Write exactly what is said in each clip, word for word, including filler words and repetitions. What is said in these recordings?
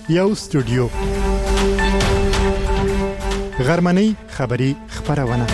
یو استودیو غرمنۍ خبری خبرونه.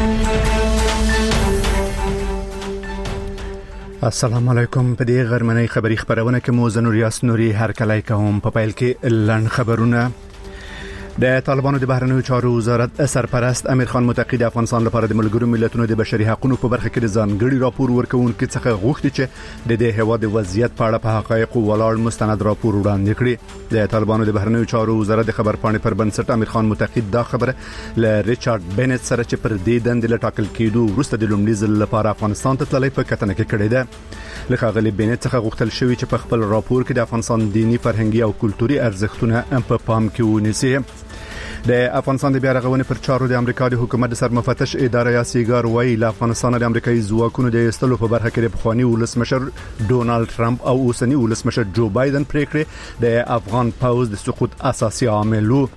السلام علیکم. په دې غرمنۍ خبری خبرونه کې مو زنوریاس نوري هر کله کوم په پیل کې لن خبرونه. د طالبانو د بهرنیو چارو وزارت سرپرست امیر خان متقی د افغانستان لپاره د ملګرو ملتونو د بشري حقوقو په برخه کې د ځانګړي راپور ورکوونکي څخه غوښتي چې د دې هیواد وضعیت په اړه په حقایق ولاړ مستند راپور وړاندې کړي. د طالبانو د بهرنیو چارو وزارت د خبرپاڼې پر بنسټ امیر خان متقی دا خبره ل ریچارډ بینټ سره چې پر دې دند له ټاکل کېدو وروسته د لومړي ځل لپاره افغانستان ته تللی په کتنه کې کړې ده. له ښاغلي بینټ څخه غوښتل شوی چې په خپل راپور کې د افغانستان دینی فرهنګي او کلتوري ارزښتونه په پام کې ونیسي. د افغانستان د بیا رغونې پر چارو د امریکا د حکومت د سرمفتش اداره یا سیګار وایي له افغانستان د امریکایي ځواکونو د ایستلو په برخه کې د پخوانی ولسمشر ډونالد ټرمپ او اوسنی ولسمشر جو بایدن پریکړې د افغان پوز د سقوط اساسي عامل وو.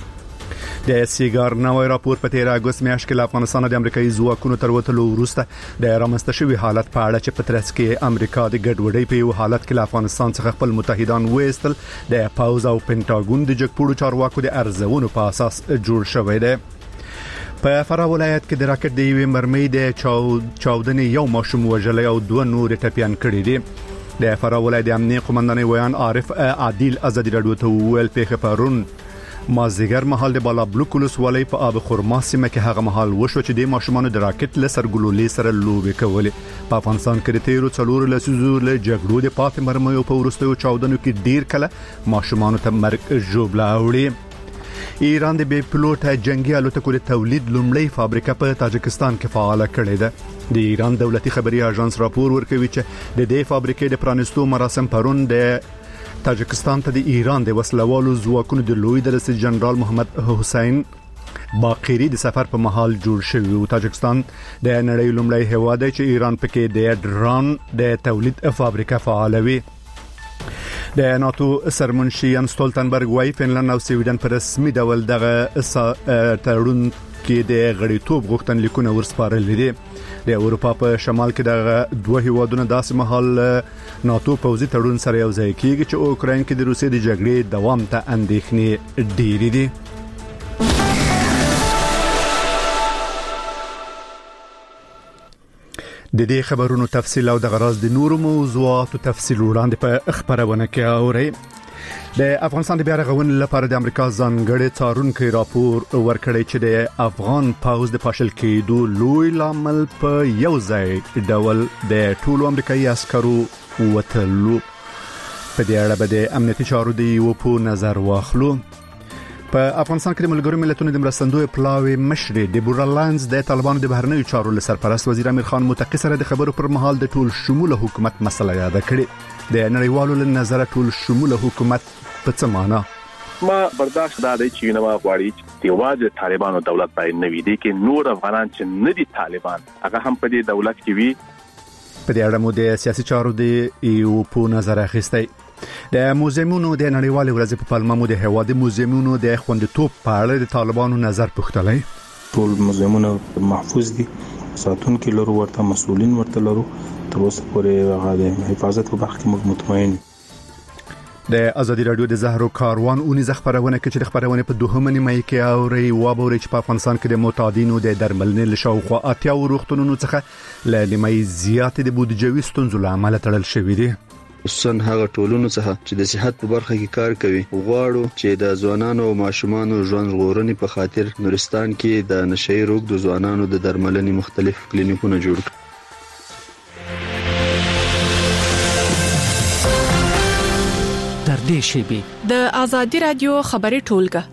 د سیګار نوې راپور په تیر اگست میاشت کې له افغانستان د امریکایي ځواکونو تر وتلو وروسته د رامنځته شوی حالت په اړه چې په ترڅ کې امریکا د ګډوډۍ په یو حالت کې له افغانستان څخه خپل متحدان وېستل د پاوز او پینټاګون د جګپوړو چارواکو د ارزونو په اساس جوړ شوی دی. په فراه ولایت کې د راکټ د یوې مرمۍ د چاودنې یو ماشوم وژلی او دوه نور ټپیان کړي دي. د فراه ولایت د امنیه قومندان ویان عارف عادل ازادي رادیو ته ویل پیښه پرون مازیګر مهال د بالا بلوک ولسوالۍ په آب خرما سیمه کې هغه مهال وشو چې د ماشومان د راکټ له سرګلولې سره لوبې کولې. په افغانستان کې د تیرو څلورو لسیزو له جګړو د پاتې مرمیو په وروستیو چاودنو کې ډیر کله ماشومان ته مرګ ژوبله اوړي. ایران د بې پلوټه جنگي الوتکو د تولید لومړی فابریکه په تاجکستان کې فعال کړې ده. د ایران دولتي خبري اژانس راپور ورکوي چې د دې فابریکې د پرانستو مراسم پرون د تاجکستان ته د ایران د وسلوالو ځواکونو د لوی درجه جنرال محمد حسین باقری د سفر په محل جوړ شوی او تاجکستان د نړۍ لومړی هیواد دی چې ایران پکې د ډرون د تولید فابریکه فعالوي. د ناتو سرمنشي ین ستولتنبرګ وايي فنلند او سویډن په رسمي ډول دغه تړون کې د غړیتوب غوښتنلیکونه ورسپارل دي. د اروپا په شمال کې د دوه هیوادونو داسې محل ناتو پوځي تړون سره یو ځای کیږي چې اوکراین کې د روسیې د جګړې دوام ته اندېښنې ډېرې دي. د دې خبرونو تفصیل او د غراض د نورو موضوعاتو تفصیل وړاندې په خبرونه کې اورئ. د افغانستان د بیا رغونې لپاره د امریکا ځانګړي څارونکي راپور ورکړی چې د افغان پوز د پاشل کېدو لوی لامل په یو ځای ډول د ټولو امریکایي عسکرو وتلو. په دې اړه به د امنیتي چارو د یو په نظر واخلو. په افغانستان کې د ملګرو ملتونو د مرستندوی پلاوی مشر دیبورا لانز د طالبانو د بهرنیو چارو سرپرست وزیر امیر خان متقی سره د خبرو پر مهال د ټول شموله حکومت مسله یاد کړې. د نړیوالو له نظر ټول شموله حکومت په څه معنا ما برداشت دا دی چې نو غواړي چې یوازې طالبانو دولت پای نه وي دي کې نور افغانان چې نه دي طالبان هغه هم په دې دولت کې وي. په دې اړه مو د سیاسي چارو د یو په نظر اخیستی. د موزیمونو د نړیوال ورځ په پلمه مو د هواد موزیمونو د خوندیتوب په اړه د طالبانو نظر پوښتلی. ټول موزیمونو محفوظ دي، ساتون کې لرو ورته مسؤلین ورته لرو، تر اوسه پورې هغه د حفاظت په برخه کې مطمئن. د ازادي رادیو د زهرو کاروان اونیز خبرونه کې چې خبرونه په دوهمه نیمه کې اوري و بوري چې په افغانستان کې د معتادینو د درملنې لشاوخوا اتیا وروختونونو څخه ل نیمه زیات د بودیجوي ستونزو لامل تړل شوې دي. خصوصا هغه ټولونو څخه چې د صحت په برخه کې کار کوي غواړو چې د ځوانانو او ماشومانو ژوند ژغورنې په خاطر نورستان کې د نشئی روغ د ځوانانو د درملنې مختلف کلینیکونه جوړ کړي. در دې شیبي د ازادي رادیو خبري ټولګه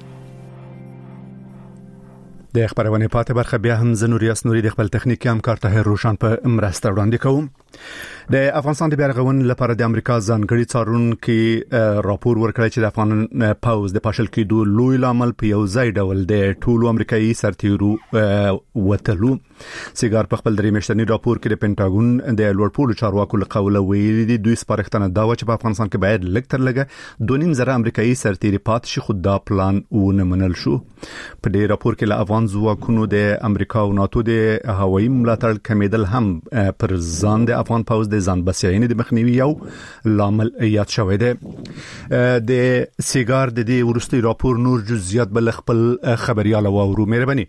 د خبرونه پاتې برخه بیا هم زنوریاس نوري د خپل تخنیکی همکار طاهر روشن په مرسته وړاندې کوم. د افغانستان د بیا رغونې لپاره د امریکا ځانګړي څارونکي راپور ورکړی چې د افغان پوز د پاشل کېدو لوی لامل په یو ځای ډول د ټولو امریکایي سرتیرو وتلو. سیګار په خپل درې میاشتنی راپور کې د پینټاګون د لوړپوړو چارواکو له قوله ویلي دي دوی سپارښتنه دا و چې په افغانستان کې باید لږ تر لږه دوه نیم زره امریکایي سرتیري پات شي، خو دا پلان ونه منل شو. په دې راپور کې له افغان ځواکونو د امریکا او ناتو د هوایي ملاتړ کمیدل هم پر ځان د د افغان پوز د ځان بسیاینې د مخنیوي یو لامل یاد شوی دی. د سیګار د دې ورستي راپور نور جزئیات بل خپل خبريال او ورو مهرباني.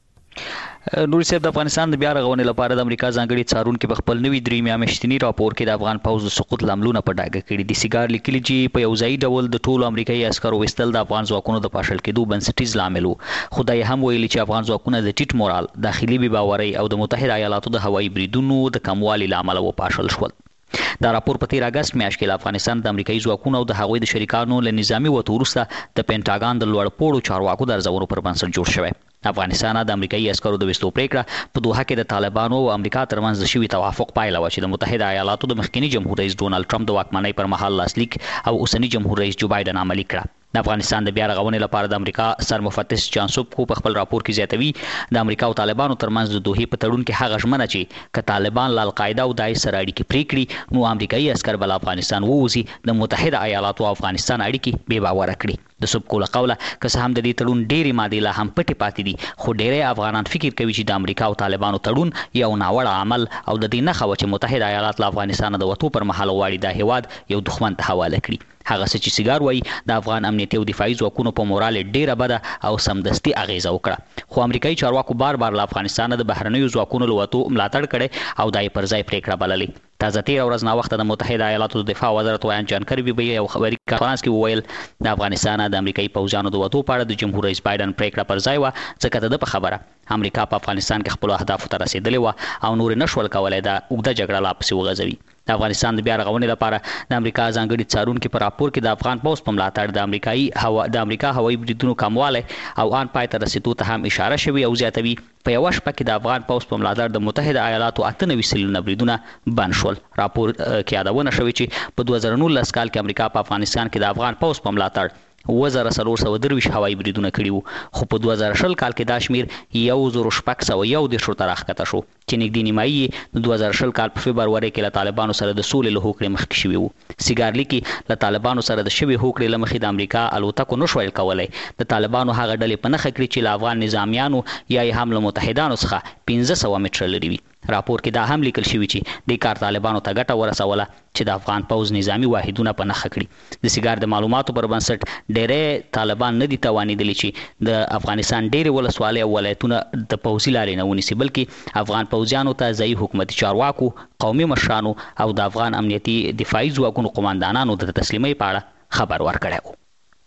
نور صاحب د افغانستان د بیا رغونې لپاره د امریکا ځانګړي څارونکو په خپل نوي درې میاشتنی راپور کې د افغان پوز د سقوط لاملونه په ډاګه کړي دي. سیګار لیکلي چې په یو ځای ډول د ټولو امریکایي عسکرو وستل د افغان ځواکونو د پاشل کېدو بنسټیز لامل وو. خدای هم ویلي چې افغان ځواکونه د ټیټ مورال، داخلي بې باورۍ او د متحده ایالاتو د هوایي بریدونو د کموالي لامل و پاشل شول. دا راپور په تیر اگست میاشت کې د افغانستان د امریکایي ځواکونو او د هغوی د شریکانو له نظامی وته وروسته د پینټاګان د لوړ پوړو چارواکو د ارزونو پر بنسټ جوړ شوی. افغانستان د امریکایي عسکرو د وستو پریکړه په دوحه کې د طالبانو او امریکا ترمنځ د شوي توافق پایله و چې د متحده ایالاتو د مخکنی جمهور رئیس ډونالد ټرمپ د واکمنۍ پر مهال لاسلیک او اوسنی جمهور رئیس جو بایدن عملي کړه. د افغانستان د بیا رغونې لپاره د امریکا سرمفتش جانسوب کو په خپل راپور کې زیاتوي د امریکا او طالبانو ترمنځ د دوحې په تړون کې هغه ژمنه چې ک طالبان له القاعده او داعش سره اړیکې پرې کړي نو امریکایي عسكر بل افغانستان ووزي د متحده ایالاتو او افغانستان اړیکې بې باور کړي. د سب کوله قوله که څه هم د دې تړون ډېری ماده لا هم پټې پاتې دي خو ډېری افغانان فکر کوي چې د امریکا او طالبانو تړون یو ناوړه عمل او د دې نښه و چې متحده ایالات له افغانستان د وټو پر مهال غواړي د هیواد یو دښمن ته حواله کړي. هغه څه چې سیګار وایي د افغان امنیتي او دفاعي ځواکونو په مورال ډیره بده او سمدستي اغیزه وکړه. خو امریکایي چارواکو بار بار له افغانستان د بهرنیو ځواکونو له وټو ملاتړ کړي او دای پر ځای پریکړه بللې. تازه تیر ورځ نا وخت د متحده ایالاتو د دفاع وزارت وایي جان کربي به یو خبري کانفرنس کې وویل د افغانستان د امریکایي پوځانو د وټو په اړه د جمهور رئیس بایدن پریکړه پر ځای و ځکه د خبره امریکا په افغانستان کې خپل اهداف ته رسیدلې و او نور نشول کولای دا اوږده جګړه لا پسې وغځوي. د افغانستان د بیا رغونې لپاره د امریکا ځانګړي څارونکو په راپور کې د افغان پوز په ملاتړ د امریکایي هوا د امریکا هوایي بریدونو کمواله او ان پای ته رسیدو ته هم اشاره شوی او زیاتوي په یو شپه کې د افغان پوز په ملاتړ د متحده ایالاتو اته نوي سلونه بریدونه بند شول. راپور کې یادونه شوې چې په دوه زره نولس کال کې امریکا په افغانستان کې د افغان پوز په ملاتړ وزره سلور سو درویش هوایي بریدونه کړي وو خو په دوه زره شل کال کې دا شمیر یو زر شپږ سوه یو دېرش ته راښکته شو چې نږدې نیمایي د دوه زره شل کال په فبروري کې له طالبانو سره د سولې له هوکړې مخکې شوي وو. سیګار لیکي له طالبانو سره د شوي هوکړې له مخې د امریکا الوتکو نه شول کولی د طالبانو هغه ډلې په نښه کړي چې له افغان نظامیانو یا یې هم له متحدانو څخه پنځه سوه متره لرې وي. راپور کې دا هم لیکل شوی چې د کار طالبانو ته ګټه ورسوله چې د افغان پوز نظامی واحدونه په نښه کړي. د سیګار د معلوماتو پر بنسټ ډېری طالبان نه دي توانېدلي چې د افغانستان ډېرې ولسوالۍ او ولایتونه د پوځي لارې نه ونیسي بلکې افغان پوځیانو ته ځایي حکومتي چارواکو، قومي مشرانو او د افغان امنیتي دفاعي ځواکونو قماندانانو د تسلیمۍ په اړه خبر ورکړی و.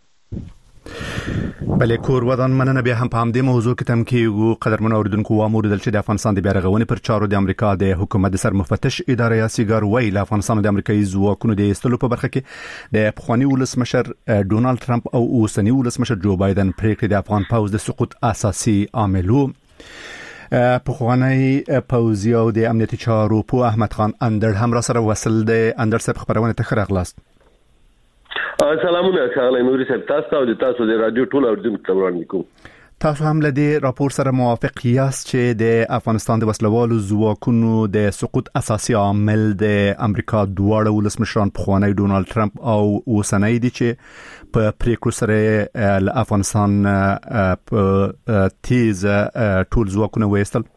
بلې کور ودان مننه بیا هم په همدې موضوع کې تم کېږو. قدرمن اوریدونکو واموریدل چې د افغانستان د بیا رغونې پر چارو د امریکا د حکومت د سرمفتش اداره یا سیګار وایي له افغانستان د امریکایي ځواکونو د ایستلو په برخه کې د پخواني ولسمشر ډونالد ټرمپ او اوسنی ولسمشر جو بایدن پریکړې د افغان پوز د سقوط اساسي عامل وو. پخوانی پوځي او د امنیتي چارو په احمد خان اندر هم را سره وصل دی. اندر صاحب خبرونه ته خراغلاست. سلامونه ښاغلی نوري صاحب، تاسو ته او د تاسو د رادیو ټول اوریدونکو ته وړاندې کوم. تاسو هم له دې راپور سره موافق یاست چې د افغانستان د وسلوالو ځواکونو د سقوط اساسي عامل د امریکا دواړه ولسمشران پخوانی ډونالد ټرمپ او اوسنی دي چې په پریکړو سره له افغانستان په تیز ټول ځواکونه وایستل؟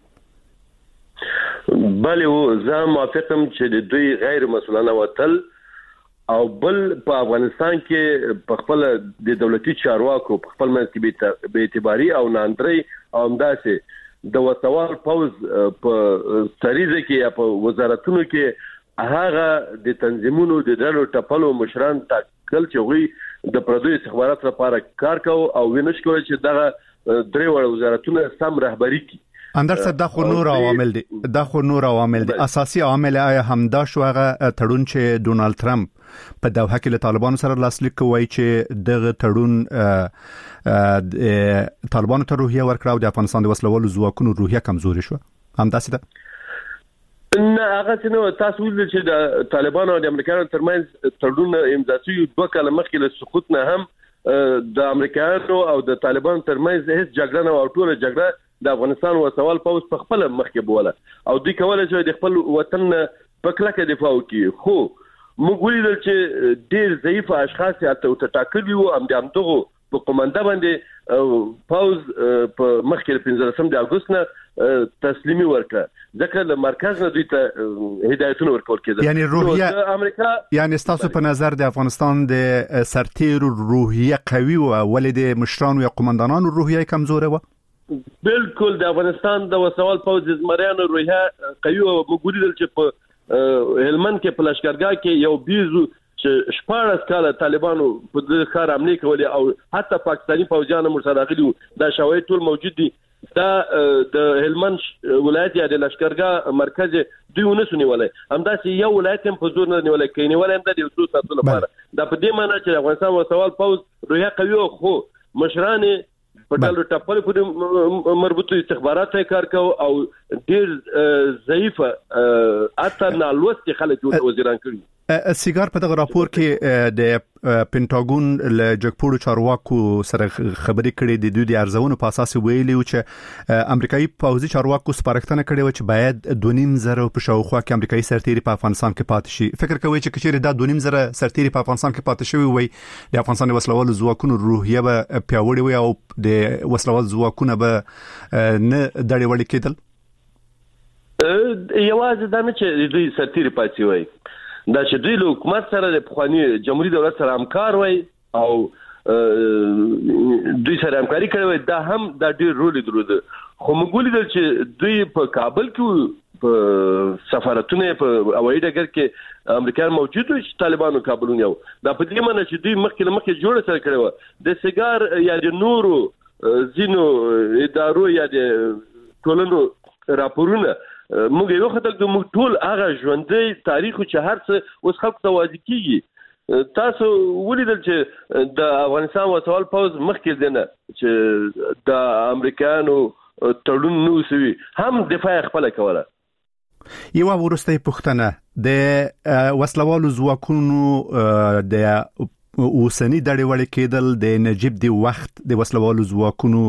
بله، زه موافقم چې د دوی غیر مسؤلانه وتل او بل په افغانستان کې په خپل د دولتي چارواکو په خپل منځ کې به اعتباري او ناندري او همداسې د وسوال پوز په سریزه کې یا په وزارتونو کې هغه د تنظیمونو د ډلو ټپلو مشران ټاکل چې وي د پردوی استخبارات لپاره کار کوي او وینش کوي چې دغه درې وړ وزارتونه سم رهبری کوي. اندر صاحب دا خو نور عوامل دي دا خو نور عوامل دي اساسي عامل آیا همدا شو هغه تړون چې ډونالد ټرمپ په دوحه کې له طالبانو سره لاسلیک کوي چې دغه تړون طالبانو ته روحیه ورکړه او د افغانستان د وسلوالو ځواکونو روحیه کمزوري شو همداسې ده؟ نه، هغه څنګه تاسو ویل چې د طالبانو او د امریکایانو ترمنځ تړون امضا شوی دوه کاله مخکې له سقوط نه هم د امریکایانو او د طالبانو ترمنځ هیڅ جګړه نه او ټول جګړه د افغانستان وسوال پوز په خپل مخکې بوله او دوی کولای شي د خپل وطن په کلکه دفاع وکړي. خو موږ ولیدل چې ډېر ضعیف اشخاص یا ته ټاکلي وو هم د همدغو په قومنده باندې پوز په مخکې پنځلسم د اګوست نه تسلیمي ورکړه ځکه له مرکز نه دوی ته هدایتونه ورکول کېدل. یعنی روحیه د امریکا یعنی تاسو په نظر د افغانستان د سرتیرو روحیه قوي و ولې د مشرانو یا قومندانانو روحیه کمزوره و؟ بالکل د افغانستان د وسوال پوځ زمریانو روحیه قوي او موږ چې په هلمند کې په لشکرګاه کې یو بیزو چې شپږ کاله طالبانو په د ښار حمله کولې او حتی پاکستاني فوجیان مر سره غلي دا شواهد ټول موجود دي. دا د هلمند ولایت یا د لشکرګاه مرکز دوی ونسونی ولای همداسې یو ولایت هم په زور نه نیولای کینی ولای هم د یو څو ساتلو لپاره دا په دې معنی چې افغانستان وسوال پوځ روحیه قوي خو مشران په ډول ټاپل پورې مربوطه استخبارات کار کوي او ډیر ضعیفه اته نه لوستي خلک وزیران کړي. سیګار په دغه راپور کې د پینټاګون له جګپوړو چارواکو سره خبرې کړې د دوی د ارزونو په اساس ویلي و چې امریکایي پوځي چارواکو سپارښتنه کړې و چې باید دوه نیم زره په شاوخوا کې امریکایي سرتیري په افغانستان کې پاتې شي. فکر کوي چې کچېره دا دوه نیم زره سرتیري په افغانستان کې پاتې شوی وي د افغانستان وسلوالو ځواکونو روحیه به پیاوړې وي او د وسلوال ځواکونه به نه دړې وړې کېدل؟ یوازې دا نه چې دوی سرتیري پاتې وي دا چې دوی له حکومت سره د پخوانی جمهوریت دولت سره همکار وي او دوی سره همکاري کوي دا هم دا ډیر رول درلود. خو موږ ولیدل چې دوی په کابل کې په سفارتونه په هوایي ډګر کې امریکایان موجود وي چې طالبانو کابلونه یو دا په دې معنی چې دوی مخکې مخکې جوړ سره کړو د سیګار یا د نورو زینو ادارو یا د ټولنو راپورونه موږ یو خدای د موږ ټول هغه ژوندۍ تاریخ چې هر څه اوس خلک ته واضح کیږي. تاسو ولیدل چې د افغانستان وسوال پوځ مخکې دینه چې د امریکایانو تړون نو سوي هم دفاع خپل کوله. یو ورسته پښتنه د وسلوالو ځواکونو د اوسنی دړې وړې کېدل د نجیب دی وخت د وسلوالو ځواکونو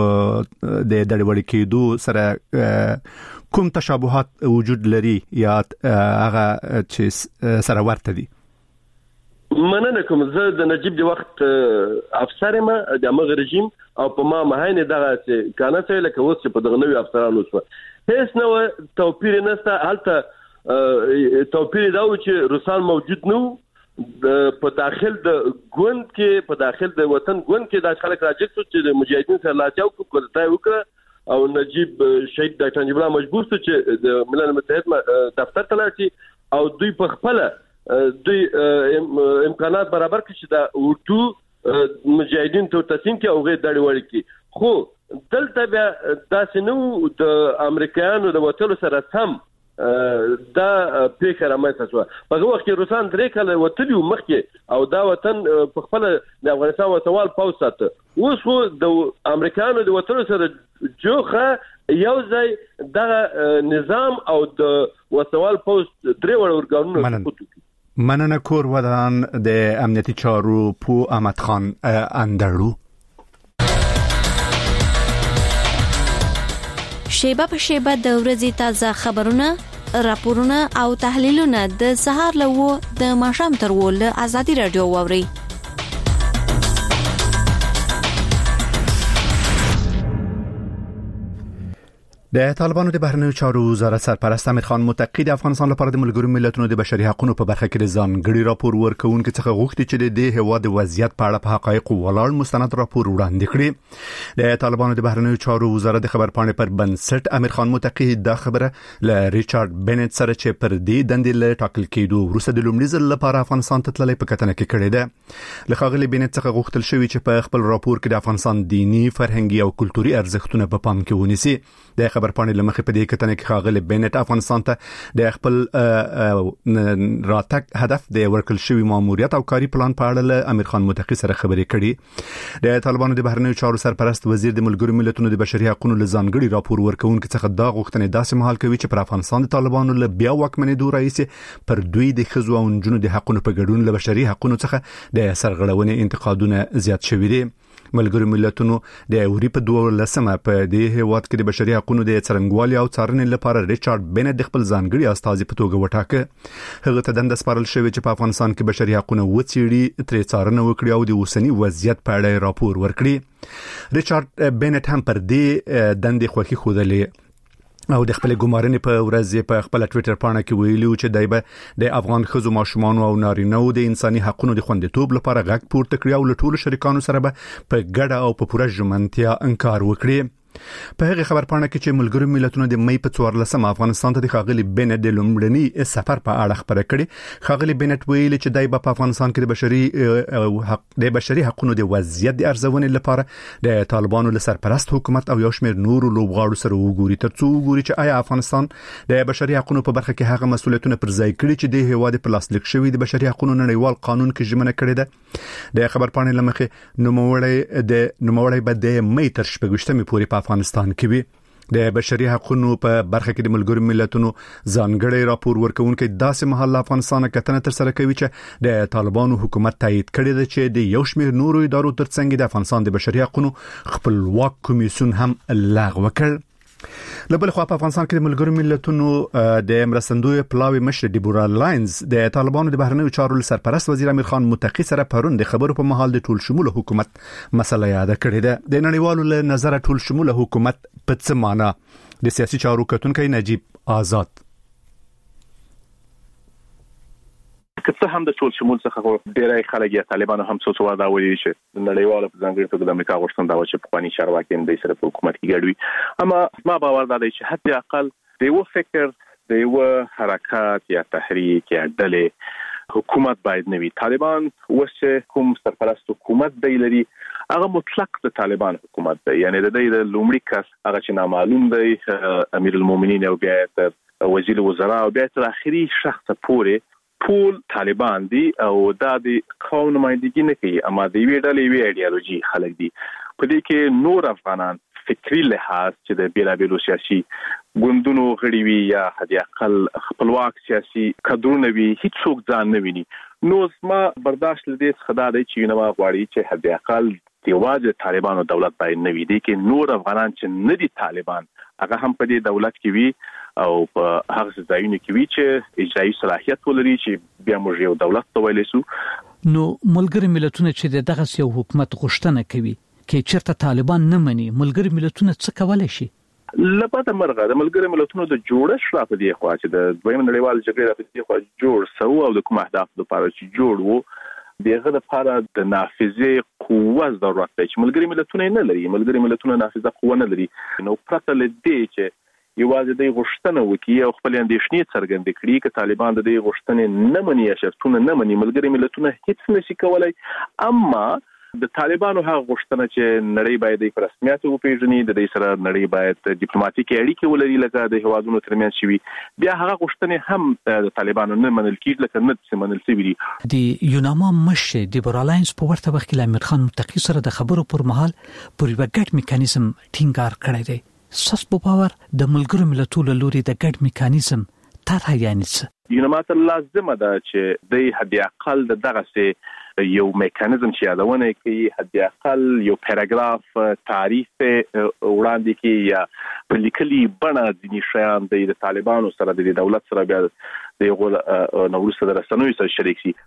د دړې وړې کېدو سره کوم تشابهات وجود لري یا هغه چې سره ورته دي؟ مننه کوم زه د نجیب دی وخت افسر ما د امغه رژیم او په ما مهاینه دغه چې کانه څه لکه اوس په دغه نوې افسرانو شو هیڅ نو توپیر نشته. هلته توپیر دا و چې روسان موجود نو په داخل د ګوند کې په داخل د وطن ګوند کې د خلک راځي چې د مجاهدین سره لاتیاو کوي وکړه او نجیب شهید ډاکټر نجیب الله مجبور شو چې د ملل متحد دفتر ته لاړ شي او دوی په خپل دوی امکانات برابر کړي چې د اردو مجاهدین ته تسلیم کړي او غیر دړې وړي کړي. خو دلته بیا داسې نو د امریکایانو د وټلو سره سم دا پیښه رامنځته شوه. په هغه وخت کې روسان درې کاله وتلي مخکې او دا وطن په خپل د افغانستان وسوال پوځ ساته. اوس خو د امریکایانو د وټلو سره جوخه یو ځای دغه نظام او د وسوال پوځ درې وړ ورګانونه مننه کور ودان د امنیتي چارو پو احمد خان اندرو. شیبه په شیبه د ورځې تازه خبرونه، راپورونه او تحلیلونه د سهار له و د ماښام تر و له ازادي رادیو واوري. د طالبانو د بهرنیو چارو وزارت سرپرست امیر خان متقی د افغانستان لپاره د ملګرو ملتونو د بشري حقوقو په برخه کې ځانګړي راپور ورکوونکي څخه غوښتي چې د دې هواد وضعیت په اړه په حقایقو ولاړ مستند راپور وړاندې کړي. د طالبانو د بهرنیو چارو وزارت د خبرپاڼې پر بنسټ امیر خان متقی دا خبره ل ریچارډ بنت سره چې پر دې دندې له ټاکل کېدو وروسته د لومړي ځل لپاره افغانستان ته تللی په کتنه کې کړې ده. له ښاغلي بنت څخه غوښتل شوی چې په خپل راپور کې د افغانستان دینی، فرهنګي او کلتوري ارزښتونه په پام کې ونیسي. د خبرپاڼې لمخې په دې کتنه کې ښاغلي بنت افغانستان ته د خپل راتګ هدف د ورکل شوی ماموریت او کاری پلان په اړه له امیر خان متقی سره خبرې کړي. د طالبانو د بهرنیو چارو سرپرست وزیر د ملګرو ملتونو د بشري حقوقو له ځانګړي راپور ورکوونکي څخه دا غوښتنه داسې مهال کوي چې پر افغانستان د طالبانو له بیا واکمنېدو راځي پر دوی د ښځو او نجونو د حقوقو په ګډون له بشري حقوقو څخه د سرغړونې انتقادونه زیات شوي دي. ملګرو ملتونو د اروپا دوه لسمه په دې هیواد کې د بشري حقوقو د څرنګوالي او څارنې لپاره ریچارډ بنت د خپل ځانګړي استازي په توګه وټاکه. هغه ته دنده سپارل شوې چې په افغانستان کې بشري حقوقو وڅېړي، ترې څارنه وکړي او د اوسني وضعیت په اړه راپور ورکړي. ریچارډ بنت هم پر دې دندې خوښي ښودلې. او د خپل ګمارنې په ورځ په خپل ټوئیټر باندې کې ویلو چې دایبه د افغان خزو ماشومان او نارینه او د انساني حقوقو د خوندیتوب لپاره غږ پورته کړی او له ټولو شریکانو سره به په ګډه او په پوره ژمنتیا انکار وکړي. په هغه خبر پاڼه کې چې ملګرو ملتونو د مې په څوارلسمه افغانستان ته د خاغلی بنټ د لومړني سفر په اړه خبره کړې. خاغلی بنټ ویلي چې دای په افغانستان کې د بشري حق د بشري حقوقو د وضعیت د ارزونې لپاره د طالبانو له سرپرست حکومت او یو شمېر نورو لوبغاړو سره وګوري ترڅو وګوري چې آیا افغانستان د بشري حقوقو په برخه کې هغه مسؤلیتونه پر ځای کړي چې د هیواد په لاس لیک شوی د بشري حقوقو نړیوال قانون کې ژمنه کړې ده. د خبر پاڼې لمخې نوموړی د نوموړی به د مې تر شپږشتمې پورې په افغانستان کې وي. د بشري حقوقو په برخه کې د ملګرو ملتونو ځانګړي راپور ورکونکي داسې مهال افغانستان کتنه تر سره کوي چې د طالبانو حکومت تایید کړی دی چې د یو شمېر نورو ادارو ترڅنګ د افغانستان د بشري حقوقو خپلواک کمیسیون هم لغوه کړ. لبل خو په افغانستان کې د ملګرو ملتونو د مرستندوی پلاوی مشر دیبورا لاینز د طالبانو د بهرنیو چارو سرپرست وزیر امیر خان متقی سره پرون د خبرو په محل د ټول شموله حکومت مسله یاد کړې ده. د نړیوالو له نظر ټول شموله حکومت په څه معنی؟ د سیاسي چارو کتونکي نجیب آزاد که هم د ټول شمول څخه ډیری خلک یا طالبانو هم څه څه دا ویلي چې نړیواله په ځانګړي توګه د امریکا غوښتنه دا و چې پخواني چارواکي د سره په حکومت کې ګډوي. اما ما باور دا دی چې حتی اقل د یو فکر د یو حرکت یا تحریک یا ډلې حکومت باید نوي. طالبان وسه کوم سرپرست حکومت دی لري هغه مطلق د طالبان حکومت دی، یعنی د دې د لومړي کس هغه چې نامعلوم دی امیر المؤمنین او بیا تر وزیر وزرا او بیا تر اخري شخص پورې ټول طالبان دي او دا د قوم نمائندګي نه کوي، اما د وی ډلې وی ایډیالوژي خلک دي. په دې کې نور افغانان فکری لحاظ چې د بیلابیلو سیاسي ګوندونو غړي وي یا حتی اقل خپلواک سیاسي کډرونه وي هیڅ څوک ځان نه ویني. نو ما برداشت لدې څخه دا دی چې نو غواړي چې حتی اقل دیواز طالبانو دولت باید نه وي. دي کې نور افغانان چې نه دي طالبان هغه هم په دې دولت کې وي او په هغه ځایونو کې وی چې اجرایي صلاحیت ولري چې بیا موږ یو دولت ته ویل شو. نو ملګری ملتونه چې دغه یو حکومت غوښتنه کوي کې چیرته طالبان نه مني، ملګری ملتونه څه کولای شي؟ لپاره مرغه د ملګری ملتونو د جوړښت را په دی خو چې د دویم نړیوال جګړې را په دی خو جوړ سو او د کوم اهداف لپاره چې جوړ وو دغه لپاره د نافذه قوه ضرورت دی چې ملګری ملتونه نه لري. ملګری ملتونه نافذه قوه نه لري. نو پرته لدی چې یوازې د غوښتنه وکړي او خپل اندېښنې څرګندې کړي چې طالبان د دې غوښتنې نه مني یا شرطونه نه مني، ملګری ملتونه هیڅ نشي کولای. اما د طالبانو هغه غوښتنه چې نړۍ باید د رسمیت وپیژني، د دې سره نړۍ باید ډیپلوماټیکي اړیکې ولري لکه د هوادونو ترمنځ شوي، بیا هغه غوښتنې هم د طالبانو نه منل کیږي لکه نه چې منل شوي دي. د یوناما مشر دیبورا لاینز په ورته وخت کې امیر خان متقی سره د خبرو پر مهال پر یو ګډ میکانیزم ټینګار کړی دی. ساس په باور د ملګرو ملتونو لوري د ګډ میکانیزم طرح یعنی څه؟ یوناما ته لازمه ده چې د حد اقل دغه سه یو میکانیزم چې یادونه کوي، حد اقل یو پاراګراف تعریف وړاندې کوي یا په لیکلي بڼه ځینې شیان د طالبانو سره د دولت سره بیا د یو نوروز سره رسنوي سره شریک شي.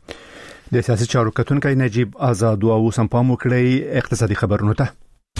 د سیاسي چارو کتونکي نجیب آزاد او سم پام وکړي اقتصادي خبرونه ته.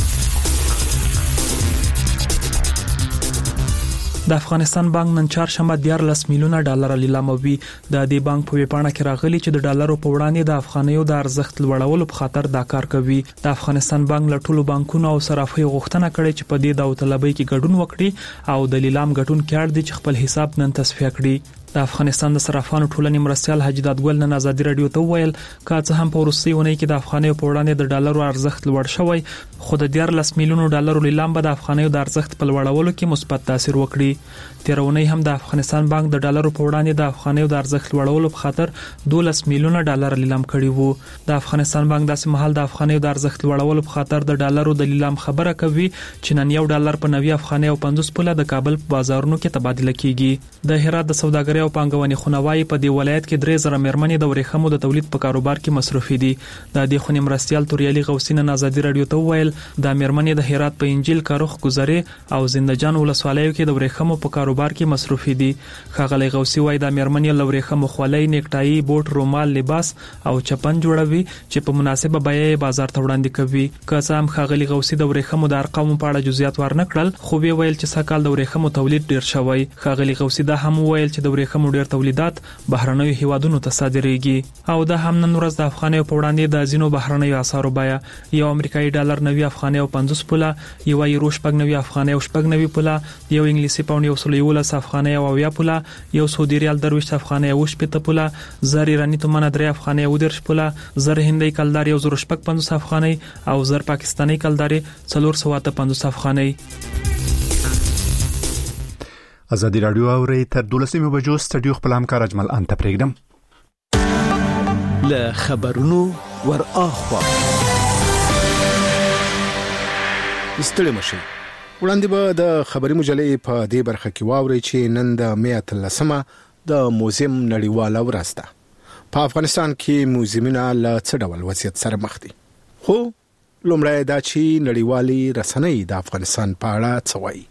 د افغانستان بانک نن چهارشنبه دیارلس میلیونه ډالر لیلاموي. د دې بانک په ویبپاڼه کې راغلي چې د ډالرو په وړاندې د افغانیو د ارزښت لوړولو په خاطر دا کار کوي. د افغانستان بانک له ټولو بانکونو او صرافیو غوښتنه کړې چې په دې داوطلبۍ کې ګډون وکړي او د لیلام ګټونکو اړ دي چې خپل حساب نن تصفیه کړي. د افغانستان د صرافانو ټولنې مرستيال حاجی دادګل نن آزادي رادیو ته ویل که څه هم په وروستي ونې کې د افغانیو په وړاندې د ډالرو ارزښت لوړ شوی، خو د دیارلس میلیونو ډالرو لیلام به د افغانیو د ارزښت په لوړولو کې مثبت تاثیر وکړي. تیرونی هم د افغانستان بانک د ډالرو په وړاندې د افغانیو د ارزښت لوړولو په خاطر دولس میلیونه ډالر لیلام کړي وو. د افغانستان بانک داسې مهال د افغانیو د ارزښت لوړولو په خاطر د ډالرو د لیلام خبره کوي چې نن یو ډالر په نوي افغاني او پنځوس پوله د کابل په بازارونو کې تبادله کیږي. د هرات د سوداګرۍ او پانګونې خونوای په دې ولایت کې درې زره مېرمنې د ورېښمو د تولید په کاروبار کې مصروفي دي. د دې خونې مرستيال توریالي غوسین آزادي رادیو ته ویل د مېرمنې د هرات په انجیل کاروخ گزاري او زندجان ولسوالیو کې د ورېښمو په کاروبار کې مصروفي دي. خاغلی غوسی وای د مېرمنې له ورېښمو خولۍ، نیکټايي، بوټ، رومال، لباس او چپن جوړوي چې په مناسبه بیه بازار ته وړاندې کوي. که څه هم خاغلی غوسی د ورېښمو د ارقامو په اړه جزئیات ورنکړل، خو به ویل چې سکهال د ورېښمو تولید ډیر شوی. خاغلی غوسی دا هم ویل چې د ورېښمو ډیر تولیدات بهرنیو هیوادونو ته صادریږي او دا هم نن ورځ د افغانیو په وړاندې د ځینو بهرنیو اسعارو بیه یو امریکایي ډالر نوي افغاني او پنځوس پوله، یو یورو شپږ نوي افغاني او شپږ نوي پوله، یو انګلیسي پاوند یو سل یولس افغاني او اویا پوله، یو سعودي ریال درویشت افغاني او شپږ پوله، زر ایرانی تومان درې افغاني او درش پوله، زر هندۍ کلدار یو زر شپږ پنځوس افغاني او زر پاکستاني کلدار څلور سوه پنځوس افغاني. ازادي رادیو اوري تر دولسمه بجو سټډیو خپل همکار اجمل انت پرېږدم له خبرونو ور اخوا استړی مشي. وړاندې به د خبري مجلې په دې برخه کې واوري چې نن د مې اتلسمه د موزیم نړیواله ورځ ده. په افغانستان کې موزیمونه له څه ډول وضعیت سره مخ دي؟ خو لومړی دا چې نړیوالي رسنۍ د افغانستان په اړه څه وایي.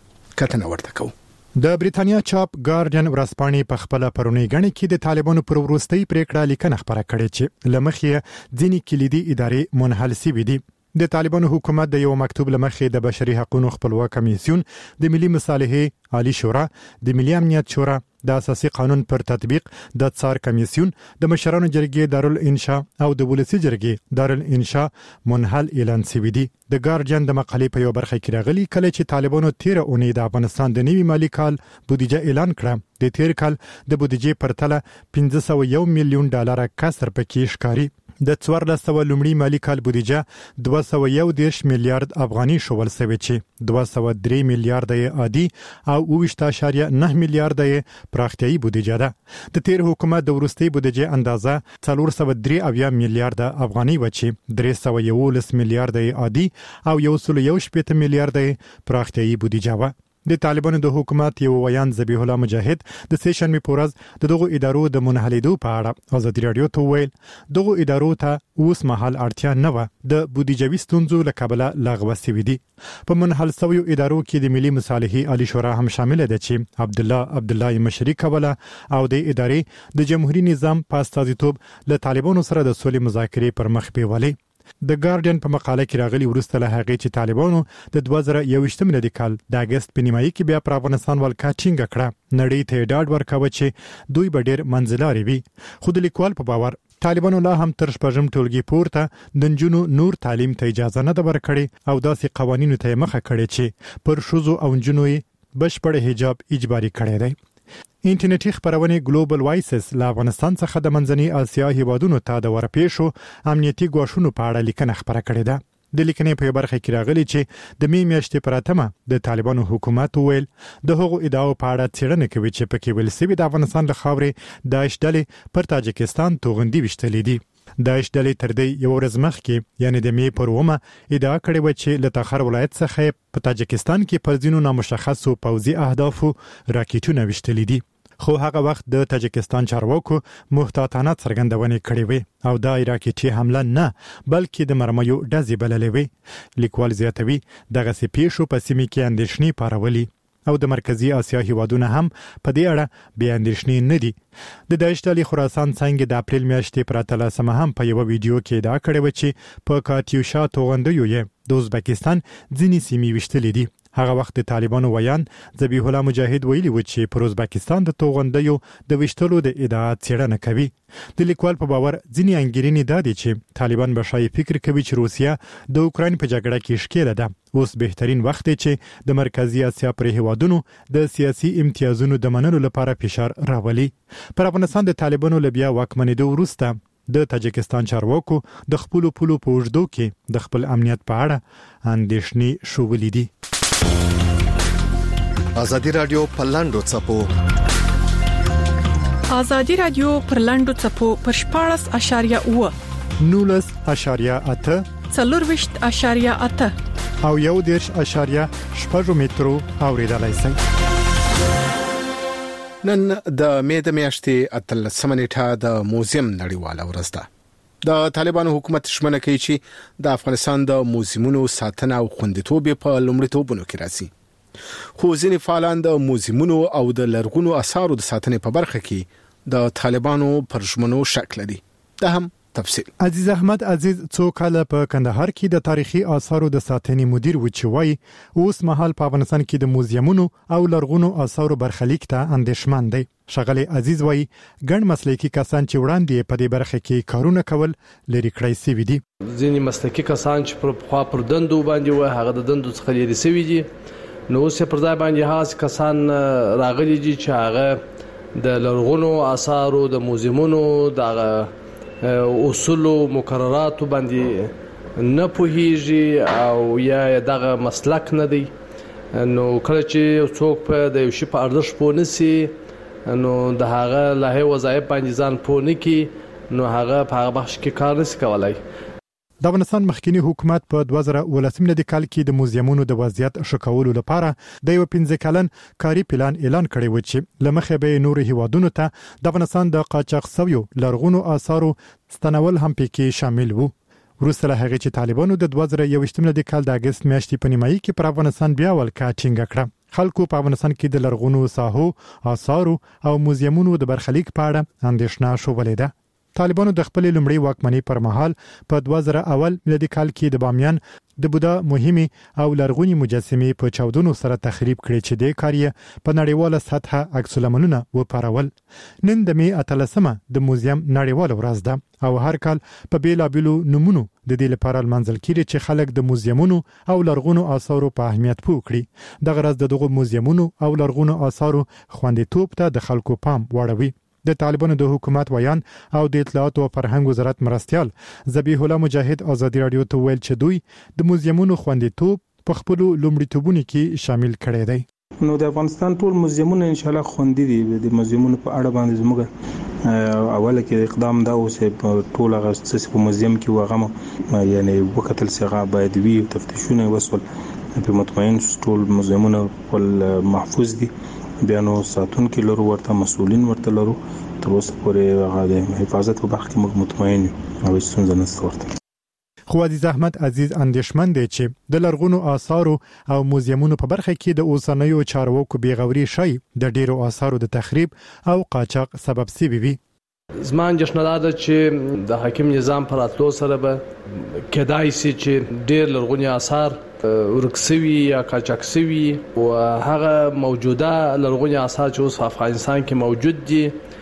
کتنه ورته کوو. د بریتانیا چاپ ګارډین ورځپاڼې په خپل پرونی غنی کې د طالبانو پر وروستۍ پریکړه لیکنه خبره کړې چې لمخې ځینی کلیدي ادارې منحل شوې دي. د طالبانو حکومت د یو مکتوب لمخې د بشري حقوقو خپلواک کمیسیون، د ملي مصالحې عالی شورا، د ملي امنیت شورا، د اساسي قانون پر تطبیق د څار کمیسیون، د مشرانو جرګې دارالانشاء او د ولسی جرګې دارالانشاء منحل اعلان شوی دي. د ګارډین د مقالې په یو برخه کې راغلي کله چې طالبانو تیر اونۍ د افغانستان د نوي مالی کال بودیجه اعلان کړه، د تیر کال د بودیجې پرتله پنځه سوه یو میلیون ډالر کسر پکې ښکاري. د څوارلس سوه لومړي مالی کال بودیجه دوه سوه یو دېرش میلیارډ افغاني شول سوي چې دوه سوه درې میلیارډ عادي او اووه اعشاریه نه میلیارډ پراختیايي بودیجه ده. د تیر حکومت د ورستي بودیجه اندازه څلور سوه درې اویا میلیارډ افغاني و چې درې سوه یولس میلیارډ عادي او یو سل یو شپږ میلیارډ پراختیايي بودیجه و. د طالبانو د حکومت یو ویان ذبیح الله مجاهد د سیشن می پورز د دغه ادارو د منحلیدو په اړه ازادي رادیو ته ویل دغه ادارو ته اوس مهال اړتیا نه و د بودیجوي ستونزو له کبله لغوه شوې دي. په منحل شویو ادارو کې د ملي مصالحې عالی شورا هم شامل ده چې عبد الله عبد الله مشري کوله او د ادارې د جمهوریت نظام په استازیتوب له طالبانو سره د سولې مذاکرې پر مخ بیولې. د ګارډین په مقاله کې راغلي ورسته له هغه چې طالبانو د دوه زره یوویشت میلادي کال د اگست په نیمایي کې بیا پر افغانستان ولکه ټینګه کړه، نړۍ ته ډاډ ورکاوه چې دوی به ډېر منځلاري وي. خو د لیکوال په باور طالبانو لا هم تر شپږم ټولګي پورته د نجونو نور تعلیم ته اجازه نه ده ورکړې او داسې قوانینو ته مخه کړې چې پر ښځو او نجونو بشپړ حجاب اجباري کړی دی. انټرنیټي خبرونه ګلوبل وایسز له افغانستان څخه د منځنۍ اسیا هیوادونو ته د ورپېښو امنیتي ګواښونو په اړه لیکنه خبره کړې ده. د لیکنې په برخه کې راغلي چې د می میاشتې پراتمه د طالبانو حکومت ویل د هغو ادعاو په اړه څېړنه کوي چې پکې ویل شوی د افغانستان له خاورې داعش ډلې پر تاجکستان توغندي وشتلې دي. داعش ډلې تر دې یو ورځ مخکې یعنی د می پر اومه ادعا کړې و چې له تخار ولایت څخه په تاجکستان کې پر ځینو نامشخصو پوځي اهدافو راکټونه وشتلې دي. خو هغه وخت د تاجکستان چارواکو محتاطانه څرګندونه کړې وي او دا راکټي حمله نه بلکې د مرمیو ډزې بللې وي. لیکوال زیاتوي دغه سپیشو په سیمه کې اندېښنې پارولي او د مرکزی اسیا هیوادونه هم په دې اړه بیا اندېښنې نه دي. د داعش ډلې خراسان څنګه د اپریل میاشتې پر اتلسمه هم په یو ویډیو کې ادعا کړې و چې په کاتیوشا توغندیو یې د ازبکستان ځینې سیمې وشتلې دي. هغه وخت د طالبانو ویان ذبیح الله مجاهد ویلي و چې پر ازبکستان د توغندیو د وشتلو د ادعا څېړنه کوي. د لیکوال په باور ځینې انګیرنې دا دي چې طالبان به شاید فکر کوي چې روسیا د اوکراین په جګړه کې ښکیله ده. اوس بهترین وخت دی چې د مرکزی اسیا پر هیوادونو د سیاسي امتیازونو د منلو لپاره فشار راولي. پر افغانستان د طالبانو لبیا واکمنېدو وروسته د تاجکستان چارواکو د خپل پولو په وجدو کې د خپل امنیت په اړه اندېښنې شولې دي. ازادي رادیو پر لاندو چپو ازادي رادیو پر لاندو چپو پر شپاړس اشاریه اوه نولس اشاریه اته څلورویشت اشاریه اته او یو دیرش اشاریه شپږ مترو اوریدلای شئ. نن د مې د میاشتې اتلسمه نیټه د موزیم نړیواله ورځ ده. د طالبانو حکومت شمنه کوي چې د افغانستان د موزیمونو ساتنه او خوندیتوب په لومړیتوبونو کې راځي. خو ځینې فعالان د موزیمونو او د لرغونو آثارو د ساتنې په برخه کې د طالبانو پر ژمنو شک لري. دا هم تفصیل. عزیز احمد عزیز څو کاله په کندهار کې د تاریخي آثارو د ساتنې مدیر و چې وای اوس مهال په افغانستان کې د موزیمونو او لرغونو آثارو برخلیک ته اندېښمن دی. شغله عزیز وای ګڼ مسلکي کسان چې وړاندې په دې برخه کې کارونه کول لري کړی سوي دي. ځینې مسلکي کسان چې پر خوا پر دندو باندې و هغه د دندو څخه لري سوي دي. نو اوس پر ځای باندې هاس کسان راغلي دي چې هغه د لرغونو آثارو د موزیمونو د اصول او مقررات باندې نه پوهیږي او یا دغه مسلک نه دی. نو کله چې څوک په د یو شی په ارزښت پوه نسی نو د هغه له وظایف باندې ځان پوه نه کی نو هغه په هغه بخش کې کار نشي کولای. د افغانستان مخکنی حکومت په دوه زره ولسم د کال کې د موزیمونو د وضعیت ښه کولو لپاره د یو پنځه کلن کاري پلان اعلان کړی و چې لمخې به نور هیوادونو ته د افغانستان د قاچاق سویو لرغونو آثارو ستنول هم پکې شامل وو. وروسته له هغه چې طالبانو د دوه زره یوویشتم د کال د اگست میاشتې په نیمایي کې پر افغانستان بیا ولکه ټینګه کړه، خلکو په افغانستان کې د لرغونو ساحو آثارو او موزیمونو د برخلیک په اړه اندېښنه شوولې ده. طالبانو د خپل لومړی واکمنۍ پر مهال په دوه زره اول میلادي کال کې د بامیان د بودا مهمه او لرغونی مجسمه په چاودنو سره تخریب کړي چې د کاریه په نړیواله سطح عکس العملونه وپارول. نن د می اتلسمه د موزیم نړیواله ورځ ده او هر کال په بیلابلو نمونو د دې لپاره منځل کیږي چې خلک د موزیمونو او لرغونو آثارو په اهمیت پوه کړي. د غرض د دغه موزیمونو او لرغونو آثارو خوندیتوب ته د خلکو پام واړوي. د طالبانو د حکومت ویان او د اطلاعات او فرهنګ وزارت مرستيال ذبیح الله مجاهد ازادي رادیو ته ویل چې دوی د موزیمونو خوندیتوب په خپل لومړیتوبونو کې شامل کړي دي. نو د افغانستان ټول موزیمونه ان شاء الله خوندي دي. د موزیمونو په اړه باندې زموږ اوله کې اقدام دا اوس په ټول غوښتنې په موزیم کې وغه یعنی وکتل څنګه باید وی تفتیشونه وسول په مطمئن ټول موزیمونه ول محفوظ دي. بیا نو ساتون کې لرو ورته مسؤلین ورته لرو تر اوسه پورې هغه د حفاظت په برخه کې موږ مطمئن یو او څنګه نشته ورته. خو عزیز احمد عزیز اندېښمن دی چې د لرغونو آثارو او موزیمونو په برخه کې د اوسنیو چارواکو بیغوري شي د ډیرو آثارو د تخریب او قاچاق سبب سوي وي. زمان جشنه ده چې د حاکم نظام پر اتلو سره به کېدای شي چې ډېر لرغونی آثار ورکسوي یا قاچاق سوي او هغه موجوده لرغونی آثار چې اوس په افغانستان کې موجود دي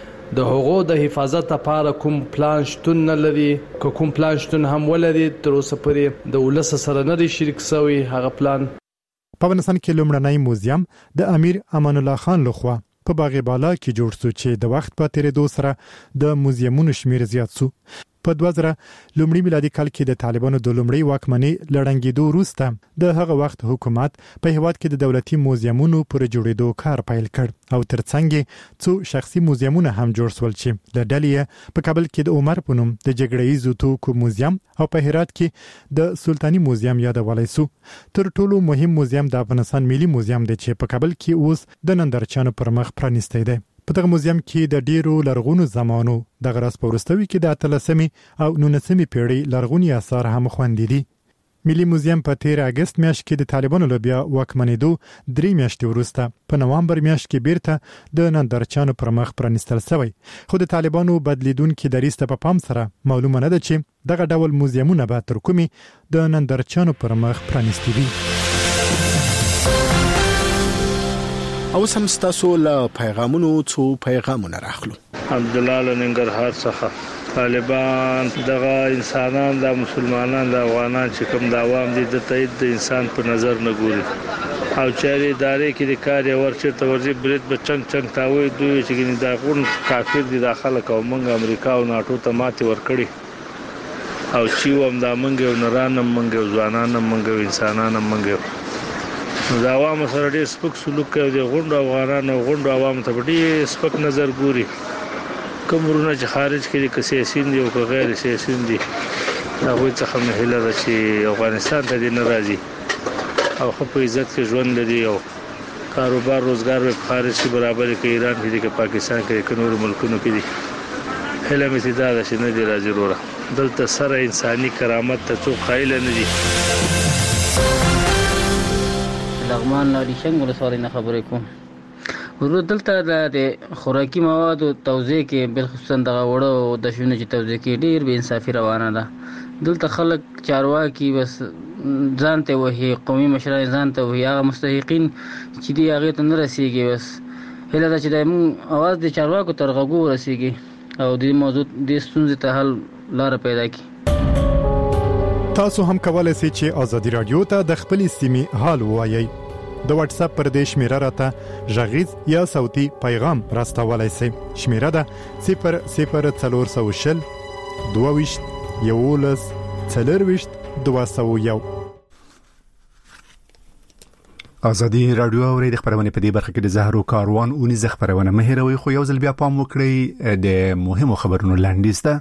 د هغو د حفاظت لپاره کوم پلان شتون نه لري. کوم پلان شتون هم ولري تر اوسه پورې د ولس سره نه شریک شوی هغه پلان. په افغانستان کې لومړنی موزیم د امیر امان الله خان لخوا په باغ بالا کې جوړ شو چې د وخت په تیریدو سره د موزیمونو شمیر زیات شو. په دوه زره لومړی میلادي کال کې د طالبانو د لومړی واکمنۍ لړنګېدو وروسته د هغه وخت حکومت په هیواد کې د دولتي موزیمونو پر جوړېدو کار پیل کړ او ترڅنګ څو شخصي موزیمونه هم جوړ شول چې د ډلې په کابل کې د عمر په نوم د جګړې ایزو توکو موزیم او په هرات کې د سلطاني موزیم یادولای شو. تر ټولو مهم موزیم د افغانستان ملي موزیم دی چې په کابل کې اوس د نندارچیانو پر مخ پرانیستی دی. په دغه موزیم کې د ډیرو لرغونو زمانو د غرس پورستوي کې د اتلسمي او نولسمي پیړۍ لرغونی آثار هم خوندي دي. ملي موزیم په تیر اگست میاشت کې د طالبانو لوبیا واکمنېدو درې میاشتې وروسته په نوامبر میاشت کې بیرته د نندارچیانو پر مخ پرانیستل شوی. خو د طالبانو بدلیدونکو دریسته په پام سره معلومه نه ده چې دغه ډول موزیمونه به تر کومي د نندارچیانو پر مخ پرانیستي وي. او سم ستاسو له پیغامونو څو پیغامونه راخلو. عبد الله لنګرهار څخه طالبان دغه انسانان د مسلمانان د افغانان چې کوم د عوام دي د تایید د انسان په نظر نه ګوري او چاري ادارې کې د کار ورچې تورځي برید به چنګ چنګ تاوي دوی چې ګنې دا غون کافر دي داخله کوم منګ امریکا او ناتو ته ماتي ورکړي او چې وم دا منګ او نران منګ ځوانان منګ انسانان منګ د عوام سره ډېر سپک سلوک کوي. د غونډو افغانانو غونډو عوام ته ډېر سپک نظر ګوري. کومرونه چې خارج کې د سیاسي دي او غیر سیاسي دي هغه څخه مهله ده چې افغانستان ته نه راځي او خو په عزت کې ژوند لري او کاروبار روزګار په خارج کې برابر کې ایران کې کې پاکستان کې کې نور ملکونو کې دي هله مې دا د شنه دی راځي وروره دلته سره انساني کرامت ته څو قایل نه دي. لغمان لاري څنګه ولسوالۍ نه خبرې کوم ورو دلته د خوراکي موادو توزیع کې بل خصوصا د وړو د شنو چې توزیع کې ډیر به انصافي روانه ده. دلته خلک چارواکي بس ځانته وهي قومي مشران ځانته وهي هغه مستحقین چې دی هغه ته نه رسیږي. بس هله دا چې د اواز د چارواکو تر غوږو رسیږي او د موضوع د ستونزې ته حل لار پیدا کړي. تاسو هم کولای شئ چې ازادي رادیو ته د خپلې سیمې حال ووایئ. د واتس اپ پر دې شمیره راته ژغیز یا صوتي پیغام راستولای شئ. شمیره ده صفر صفر څلور سوه شل دوه ویشت یولس څلرویشت دوه سوه یو. ازادي رادیو اوري د خبرونه په دې برخه کې د زهرو کاروان اونې ز خبرونه مهروي خو یو ځل بیا پام وکړئ د مهمو خبرونو لاندې ده.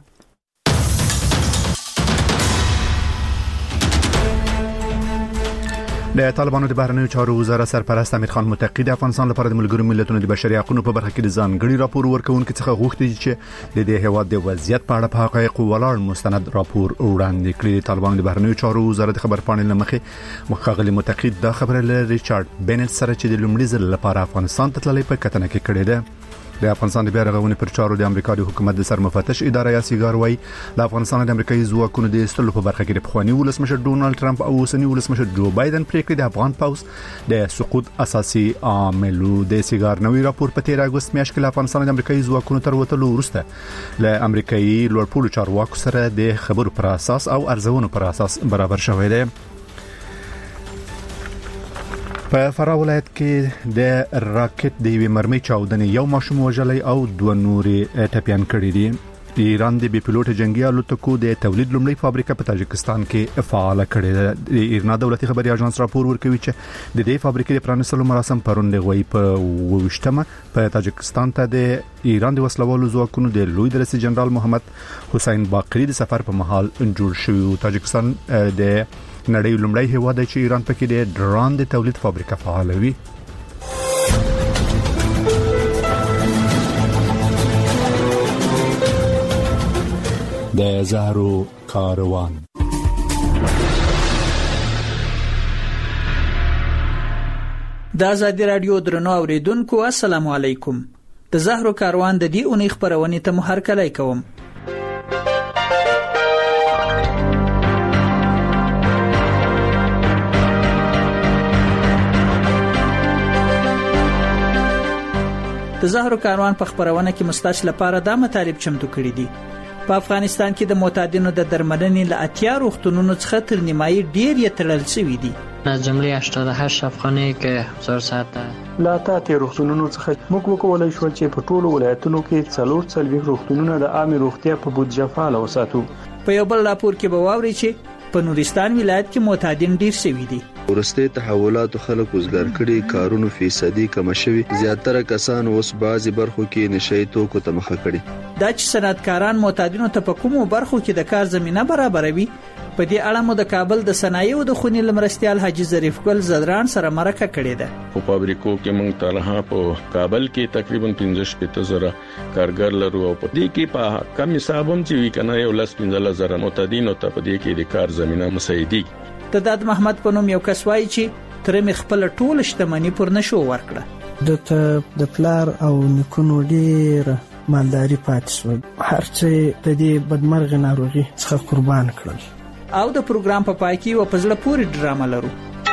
د طالبانو د بهرنیو چارو وزارت سرپرست امیر خان متقی د افغانستان لپاره د ملګرو ملتونو د بشري حقوقو په برخه کې د ځانګړي راپور ورکونکو څخه غوښتي چې د دې هیواد د وضعیت په اړه په حقایق ولاړ مستند راپور وړاندې کړي. د طالبانو د بهرنیو چارو وزارت خبر پاڼې لمخې مخغلي متقی د خبره له ریچارډ بینټ سره چې د لومړي ځل لپاره افغانستان ته تللی په کتنه کې کړې ده. د افغانستان د بیا رغونې پر چارو د امریکا د حکومت د سرمفتش اداره یا سیګار وای د افغانستان د امریکایي ځواکونو د استلو په برخه کې د پخوانی ولسمشر ډونالد ټرمپ او اوسنی ولسمشر جو بایدن پریکړې د افغان پوز د سقوط اساسي عاملو. د سیګار نوې راپور په تیر اگست میاشت کې د افغانستان د امریکایي ځواکونو تر وټلو وروسته له امریکایي لوړپوړو چارواکو سره د خبرو پر اساس او ارزونو پر اساس برابر شوی دی. په فراه ولایت کې د راکټ د یوې مرمۍ چاودنې یو ماشوم وژلی او دوه نورې ټپیان کړي دي. ایران د بي پيلوټ جنگي الوتکو د تولید لومړی فابریکه په تاجکستان کې فعال کړې ده. د ایرنا دولتي خبري اژانس راپور ورکوي چې د دې فابریکې د پرانیستلو مراسم پرون د غوي په وشتمه په تاجکستان ته د ایران د وسلوالو ځواکونو د لوی درسي جنرال محمد حسین باقری د سفر په مهال جوړ شوی. تاجکستان د نړۍ لومړی هیواد چې ایران پکې د ډرون د تولید فابریکه فعالوي. د زهرو کاروان د ازادي رادیو درنو اوریدونکو السلام علیکم. د زهرو کاروان د دې اونۍ خبرونه ته محرکلای کوم. د زهرو کاروان په خبرونه کې مستاش لپاره د مطالب چمتو کړی دي. په افغانستان کې د معتادینو د درملنې له اتیا روغتونونو څخه تر نیمایي ډیر یې تړل شوی دي. از جمله هشتاد و هشت افغانۍ که هزار ساعت لا تا روغتونونو څخه موږ وکولای شو چې په ټولو ولایتونو کې څلور څلوي روغتونونه د عامه روغتیا په بودیجه فعال وساتو. په یو بل راپور کې به واوري چې په نورستان ولایت کې معتادین ډیر شوي دي. ورسته تحولات خلک وزګار کړي کارونو فیصدي کم شوي. زیاتره کسان اوس بعضي برخو کې نشي توکو ته مخه کړي. دا چې صنعتکاران معتادینو ته په کومو برخو کې د کار زمينه برابروي په دې اړه مو د کابل د صنایعو د خونې لمرستيال حاجی ظریف ګل زدران سره مرکه کړې ده. په فابریکو کې موږ ترها په کابل کې تقریبا پنځه شپږ زره کارګر لرو او په دې کې په کم حساب هم چې وی کنه یو لاس پنځه زره معتادینو ته په دې کې د کار زمينه مساعدي. تداد محمد په نوم یو کس وایي چې تر مخ خپل ټول شتمنۍ پر نشو ورکړه. د د پلار او نکونو ډیر مالداري پاتې شو. هرڅه د دې بدمرغ ناروغي څخه قربان کړل. او د پروګرام په پای کې و پزله پوری ډرامه لرو.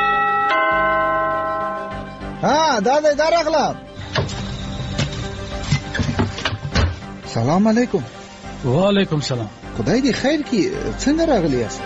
ها دا دې درغله. سلام علیکم. وعلیکم سلام. خدای دې خیر کړي. څنګه راغلی یاست؟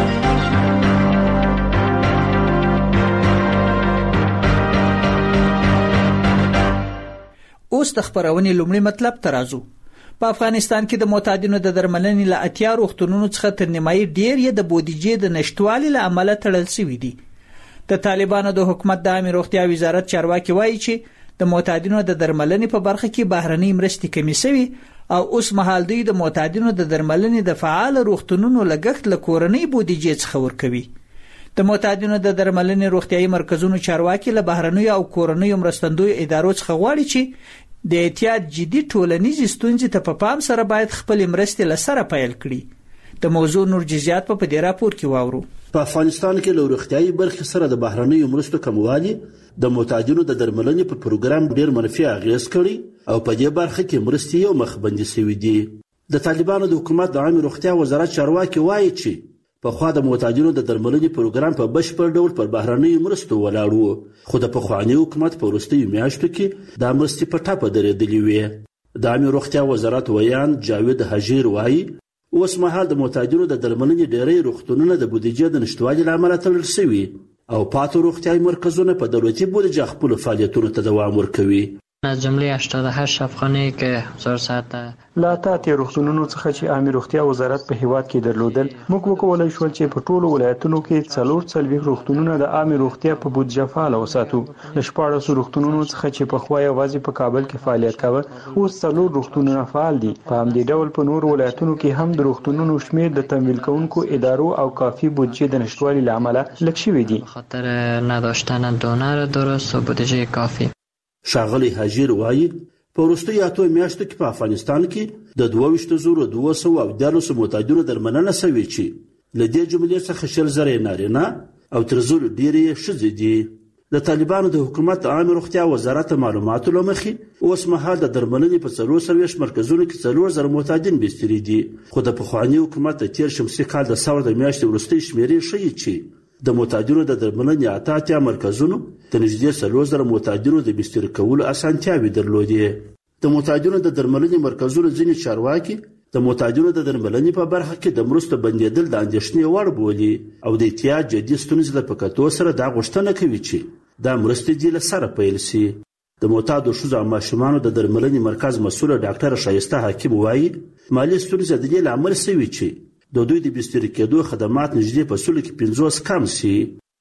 اوس د خبرونې لومړی مطلب ترازو. په افغانستان کې د معتادینو د درملنې له اتیا روغتونونو څخه تر نیمایي ډیر یې د بودیجې د نشټوالي له امله تړل شوی دي. د طالبانو د حکومت د عامه روغتیا وزارت چارواکي وایي چې د معتادینو د درملنې په برخه کې بهرنۍ مرستې کمې شوي او اوس مهال دوی د معتادینو د درملنې د فعال روغتونونو لګښت له کورنۍ بودیجې څخه ورکوي. د معتادینو د درملنې روغتيایي مرکزونو چارواکي له بهرنیو او کورنیو مرستندویو ادارو څخه غواړي چې د احتیاط جدي ټولنیزې ستونزې ته په پام سره باید خپل مرستې له سره پیل کړي. د موضوع نور جزئیات په دې راپور کې واورو. په افغانستان کې له روغتيایي برخې سره د بهرنیو مرستو کموالی د معتادینو د درملنې په پروګرام ډېر منفي اغیز کړی او په دې برخه کې مرستې یو مخبندي شوې دي. د طالبانو د حکومت د عامه روغتیا وزارت چارواکي وایي چې په خوا د معتادینو د درملنې پروګرام په بشپړ ډول پر بهرنیو مرستو ولاړ و، خو د پخواني حکومت په وروستیو میاشتو کې دا مرستې په ټاپه درېدلې وې. د عامه روغتیا وزارت ویان جاوید حجیر وایي اوس مهال د معتادینو د درملنې ډېری روغتونونه د بودیجې د نشتوالي له امله تړل شوي او پاتو روغتیایي مرکزونه په دولتي بودیجه خپلو فعالیتونو ته دوام ورکوي. از جمله هشتاد و هشت افغانۍ که هزار ساعت لا تا ته روغتونونو څخه چې عامه روغتیا وزارت په هیواد کې درلودل، موږ وکولای شو چې په ټولو ولایتونو کې څلور څلوېښت روغتونونه د عامه روغتیا په بودیجه فعال وساتو. د شپاړسو روغتونونو څخه چې په خوا یوازې په کابل کې فعالیت کاوه، اوس څلور روغتونونه فعال دي. په همدې ډول په نور ولایتونو کې هم د روغتونونو شمیر د تمویل کوونکو ادارو او کافي بودیجه د نشتوالي له امله لږ شوی دي. خاطر نداشتن دونر درست و بودیجه کافی. ښاغلی حجیر وایي په وروستیو اتو میاشتو کې په افغانستان کې د دوه ویشت زره دوه سوه او دیارلسو معتادینو درملنه شوې چې له دې جملې څخه شل زره یې نارینه او تر زرو ډېرې یې ښځې دي. د طالبانو د حکومت د عامه روغتیا وزارت معلوماتو له مخې اوس مهال د درملنې په څلور څلوېښت مرکزونو کې څلور زره معتادین بستري دي، خو د پخواني حکومت د تېر شمسي کال د ثور د میاشتې وروستۍ شمېرې ښیي چې د معتادینو د درملنې اته اتیا مرکزونو د نږدې څلور زره معتادینو د بستر کولو اسانتیاوې درلودې. د معتادینو د درملنې مرکزونو ځینې چارواکي د معتادینو د درملنې په برخه کې د مرستو بندېدل د اندېښنې وړ بولي او د احتیاط جدي ستونزې له په کتو سره دا غوښتنه کوي چې دا مرستې دې له سره پیل شي. د معتادو ښځو او ماشومانو د درملنې مرکز مسؤله ډاکټره شایسته حکیم وایي مالي ستونزې د دې له امله شوي چې د دوی د بستري کېدو خدمات نږدې په سلو کې پنځوس کم شي.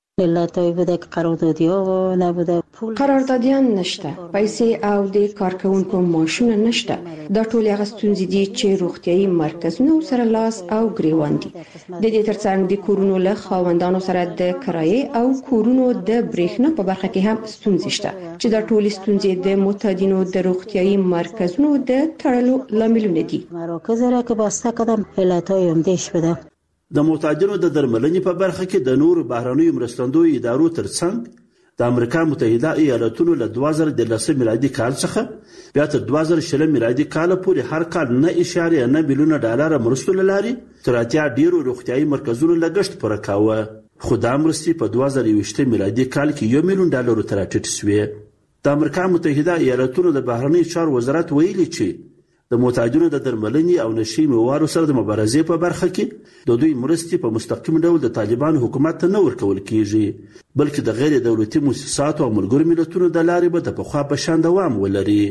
قراردادیان نشته، پیسې او د کارکونکو معاشونه نشته. دا ټول هغه ستونزې دي چې روغتيایي مرکزونو سره لاس او ګریوان دي. د دې ترڅنګ د کورونو له خاوندانو سره د کرایې او کورونو د برېښنا په برخه کې هم ستونزې شته چې دا ټول ستونزې د معتادینو د روغتيایي مرکزونو د تړلو لاملونه دي. مراکز را که بسته کدم علتای همدش بده. د معتادینو د درملنې په برخه کې د نورو بهرنیو مرستندویو ادارو ترڅنګ د امریکا متحده ایالاتونو له دوه زره دلسم میلادي کال څخه بیا تر دوه زره شل میلادي کال پورې هر کال نه اشاریه نه میلیونه ډالر مرستو لاري تر اتیا ډیرو روغتيایي مرکزونو لګښت پوره کاوه، خو دا مرستې په دوه زره یوویشت میلادي کال کې یو میلیون ډالر ته راټیټ شوې. د امریکا متحده ایالاتونو د بهرنیو چارو وزارت ویلي چې د معتادینو د درملنې او نشي موادو سره د مبارزې په برخه کې د دوی مرستې په مستقیم ډول د طالبانو حکومت ته نه ورکول کیږي، بلکې د غیر دولتي مؤسساتو او ملګرو ملتونو د لارې به د پخوا په شان دوام ولري.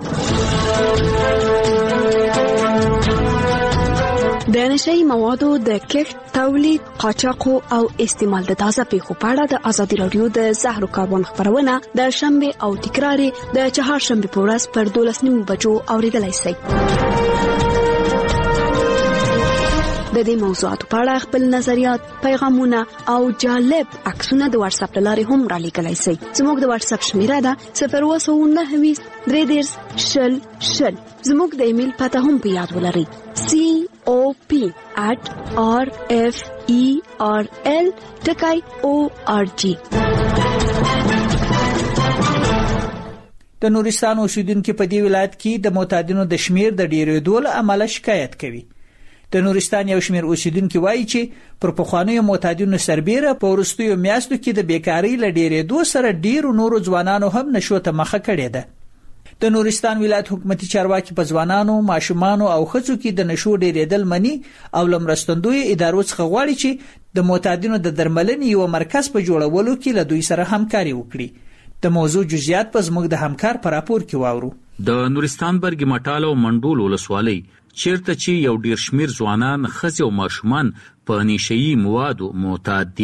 د نشئی موادو د کښت، تولید، قاچاق او استعمال د تازه پیښو په اړه د ازادي رادیو د زهرو کاروان خبرونه د شنبه او تکرار د چهارشنبه په ورځ پر دولس نیمو بجو اوریدلای شئ. د دې موضوعاتو په اړه خپل نظریات، پیغامونه او جالب عکسونه د واتس اپ لارې هم را لیږلای شئ. زموږ د واتس اپ شمیره ده صفر اووه سوه نهه ویشت درې دېرش شل شل. زموږ د ایمیل پته هم په یاد ولرئ سی او پی at r f e r l ټکی او ار جی. د نورستان اوسیدونکو په دې ولایت کې د معتادینو د شمیر د ډیرېدو له امله شکایت کوي. د نورستان یو شمیر اوسیدونکو وایي چې پر پخوانیو معتادینو سربېره په وروستیو میاشتو کې د بیکاری له ډیرېدو سره ډیرو نورو ځوانانو هم نشو ته مخه کړې ده. د نورستان ولایت حکومتي چارواکي په ځوانانو، ماشومانو او ښځو کې د نشو ډیرېدل مني او لمرستندوی ادارو څخه غواړي چې د معتادینو د درملنې یو مرکز په جوړولو کې له دوی سره همکاري وکړي. د موضوع جزئیات په زموږ د همکار په راپور کې واورو. د نورستان برګ مټال او منډول ولسوالۍ چیرته چې یو ډیر شمیر ځوانان، ښځې او ماشومان په نشئی موادو معتاد دي،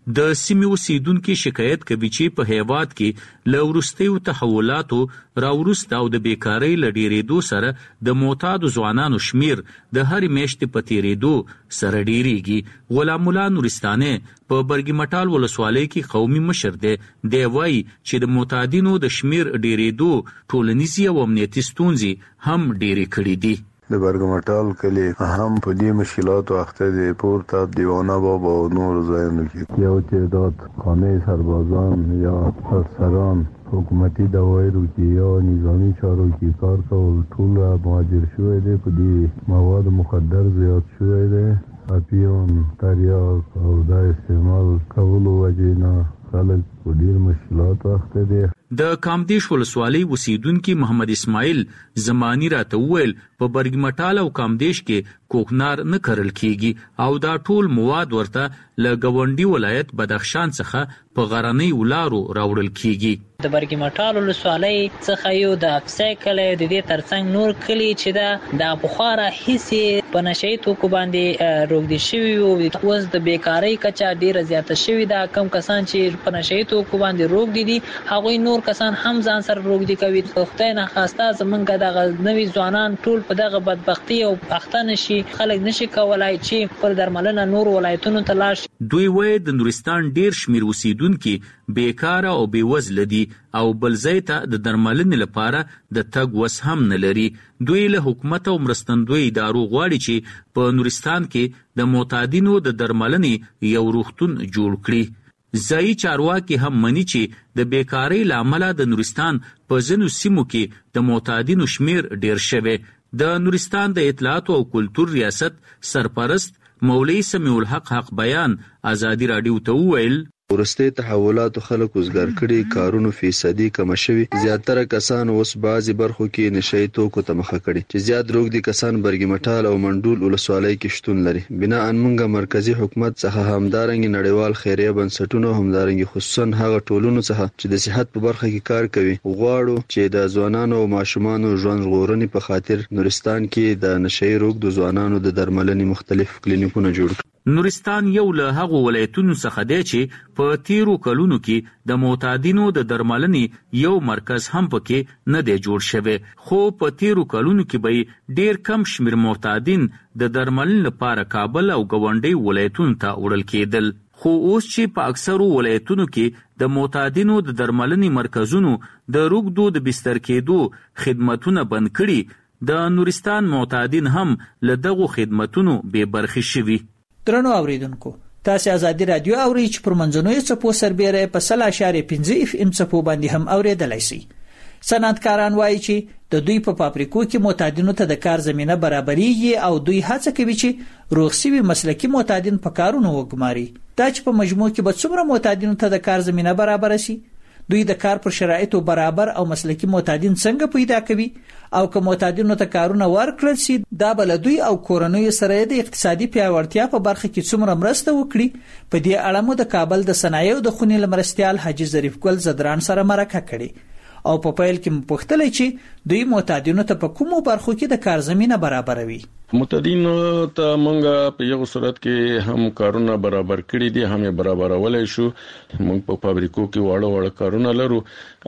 د سیمې اوسیدونکو شکایت کوي چې په هیواد کې له وروستیو تحولاتو راوروسته او د بیکارۍ له ډېرېدو سره د معتادو ځوانانو شمیر د هرې میاشتې په تېرېدو سره ډېرېږي. غلام الله نورستاني په برګمټال ولسوالۍ کې قومي مشر دی. دی وایي چې د معتادینو د شمیر ډېرېدو ټولنیزې او امنیتي ستونزې هم ډېرې کړې دي. د برګمټال کلی هم په دې مشکلاتو اخته دي. پورته دیوانه بابا او نور ځایونو کې یو تعداد خانه سربازان یا افسران حکومتي دوايرو کې یا نظامی چارو کې کار کول ټول مهاجر شوی دی. په دې مواد مخدر زیات شوی دی. اپیون تریاک او دا استعمال کولو وجه نه خلک په ډیر مشکلات اخته دي. د کامدیش ولسوالۍ اوسیدونکي محمد اسماعیل زمانی راته وویل په برګمټال او کامدیش کې کوکنار نه کرل کیږي او دا ټول مواد ورته له ګاونډي ولایت بدخشان څخه په غرنۍ ولارو راوړل کیږي. د برګمټال ولسوالۍ څخه یو د افسای کلی د دې ترڅنګ نور کلی چې دا د بخاره هیڅ په نشئی توکو باندې روغدي شوی او اوس د بیکاری کچا ډیره زیاته شوی دا کم کسان چې په نشئی توکو باندې روغدي دي هغوی نور کسان هم ځان سره روغدي کوي. خدای نه خواسته زمونږ دغه نوی ځوانان ټول په دغه بدبختی او پښتنه نشي خلک نشي کولای چې پر درملنه نور ولایتونو ته لاړ شي. دوی وایي د نورستان ډیر شمیر اوسیدونکي بیکاره او بیوزله دي او بل ځای ته د درملنې لپاره د تګ وس هم نه لري. دوی له حکومت او مرستندوی ادارو غواړي چې په نورستان کې د معتادینو د درملنې یو روغتون جوړ کړي. ځایي چارواکي هم مني چې د بیکارۍ له امله د نورستان په ځینو سیمو کې د معتادینو شمیر ډیر شوی. د نورستان د اطلاعات او کلتور ریاست سرپرست مولوی سمیع الحق حق بیان ازادي رادیو ته وویل ورسته تحولاتو خلک وزګار کړي کارونو فیصدي کم شوي. زیاتره کسان اوس بعضی برخو کې نشئی توکو ته مخه کړي چې زیات روغدي کسان برګمټال او منډول ولسوالۍ کې شتون لري. بنا ان موږ مرکزی حکومت څخه همدارنګ نړیوال خیریه بنسټونو همدارنګ خصوصا هغه ټولونو څخه چې د صحت په برخه کې کار کوي غواړو چې د ځوانانو او ماشومانو ژوند ژغورنې په خاطر نورستان کې د نشئی روغ د ځوانانو د درملنې مختلف کلینیکونه جوړ کړي. نورستان یو له هغو ولایتونو څخه دی چې په تیرو کلونو کې د معتادینو د درملنې یو مرکز هم پکې نه دی جوړ شوی. خو په تیرو کلونو کې به ډیر کم شمیر معتادین د درملنې لپاره کابل او ګاونډي ولایتونو ته وړل کېدل. خو اوس چې په اکثرو ولایتونو کې د معتادینو د درملنې مرکزونو د روغدو د بستر کېدو خدمتونه بند کړي د نورستان معتادین هم له دغو خدمتونو بې برخې شوي. درنو اوریدونکو تاسو ازادي رادیو اورئ چې پر منځنوي څپو سربېره په سل اشاریه پنځه اف ام څپو باندې هم اوریدلای شئ. صنعتکاران وایي چې د دوی په فابریکو کې معتادینو ته د کار زمينه برابرېږي او دوی هڅه کوي چې روغسوي مسلکي معتادین په کارونو وګماري. دا چې په مجموع کې به څومره معتادینو ته د کار زمينه برابر شي. دوی د کار پر شرایطو برابر او مسلکي معتادین څنګه پیدا کوي او که معتادینو ته کارونه ورکړل شي دا بل دوی او کورنۍ سره د اقتصادي پیاوړتیا په برخه کې څومره مرسته وکړي. په دې اړه مو د کابل د صنایعو د خونې لمرستیال حاجی ظریف ګل زدران سره مرکه کړي او په پیل کې مو پوښتل چې دوی معتادینو ته په کومو برخو کې د کار زمينه برابروي. معتادینو ته مونږ په یو صورت کې هم کارونه برابر کړی دي هم برابرولای شو. مونږ په فابریکو کې واړه واړه کارونه لرو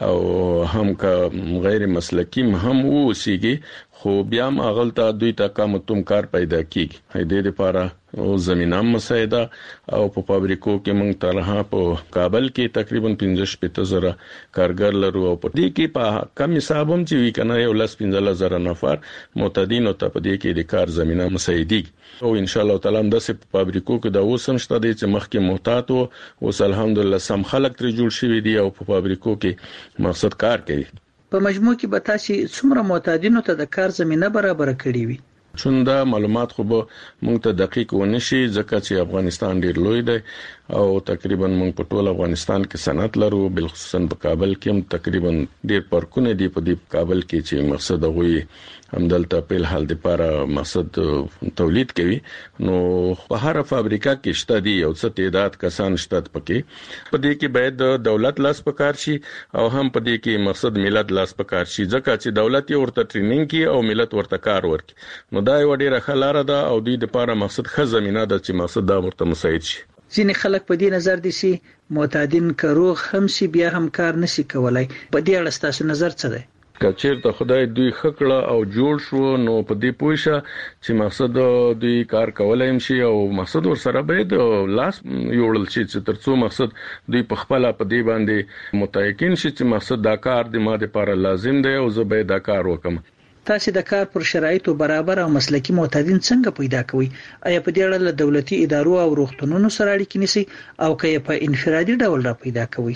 او هم کا غیر مسلکی هم وسیږي خو بیا هم اغلطه دوی ته کم تم کار پیدا کیږي. هدې لپاره او زمينه مساعده او په فابریکو کې مونږ ترها په کابل کې تقریبا پنځه شپږ زره کارګر لرو او په دې کې په کم حساب هم چې وی کنه یو لاس پنځه زره نفر معتادینو ته په دې کې د کار زمينه مساعدي او ان شاء الله تعالی د سپ فابریکو کې د اوسم شته دي چې مخکې محتاط او اوس الحمدلله سم خلک تر جوړ شوی دي او په فابریکو کې مقصد کار کوي. په مجموع کې به تاسو څومره معتادینو ته د کار زمينه برابر کړی وي؟ چون دا معلومات خو به مونږ ته دقیق ونشي ځکه چې افغانستان ډیر لوی دی او تقریبا مونږ په ټول افغانستان کې صنعت لرو بلخصوصا په کابل کې هم تقریبا ډیر پارکونه دي په دې کابل کې چې مقصد غوي همدلته په حال د لپاره مقصد تولید کوي. نو په هر فابریکه کې شته دي او څه تعداد کسان شته پکې په دې کې باید د دولت لاس پکار شي او هم په دې کې مقصد ملت لاس پکار شي ځکه چې دولت یې ورته ټریننګ کوي او ملت ورته کار ورکړي. نو دا یو ډیره خلاره ده او دوی د لپاره مقصد ښه زمينه ده چې مقصد دا ورته مساعد شي. ځینې خلک په دې نظر دي چې معتادین که روغ هم سي بیا هم کار نشي کولای. په دې اړه ستاسو نظر څه دی؟ کچیرته خدای دوی خکړه او جوړ شو نو په دې پوښه چې مقصد دوی کار کولای شي او مقصد ورسره باید لاس یوړل شي چې ترڅو مقصد دوی په خپل په دې باندې متایقن شي چې مقصد دا کار د ماده لپاره لازم دی او زه به دا کار وکم. تاسو د کار پر شرایطو برابر او مسلکي معتادین څنګه پیدا کوئ؟ آیا په دې اړه له دولتي ادارو او روغتونونو سره اړیکې نیسئ او که په انفرادي ډول را پیدا کوئ؟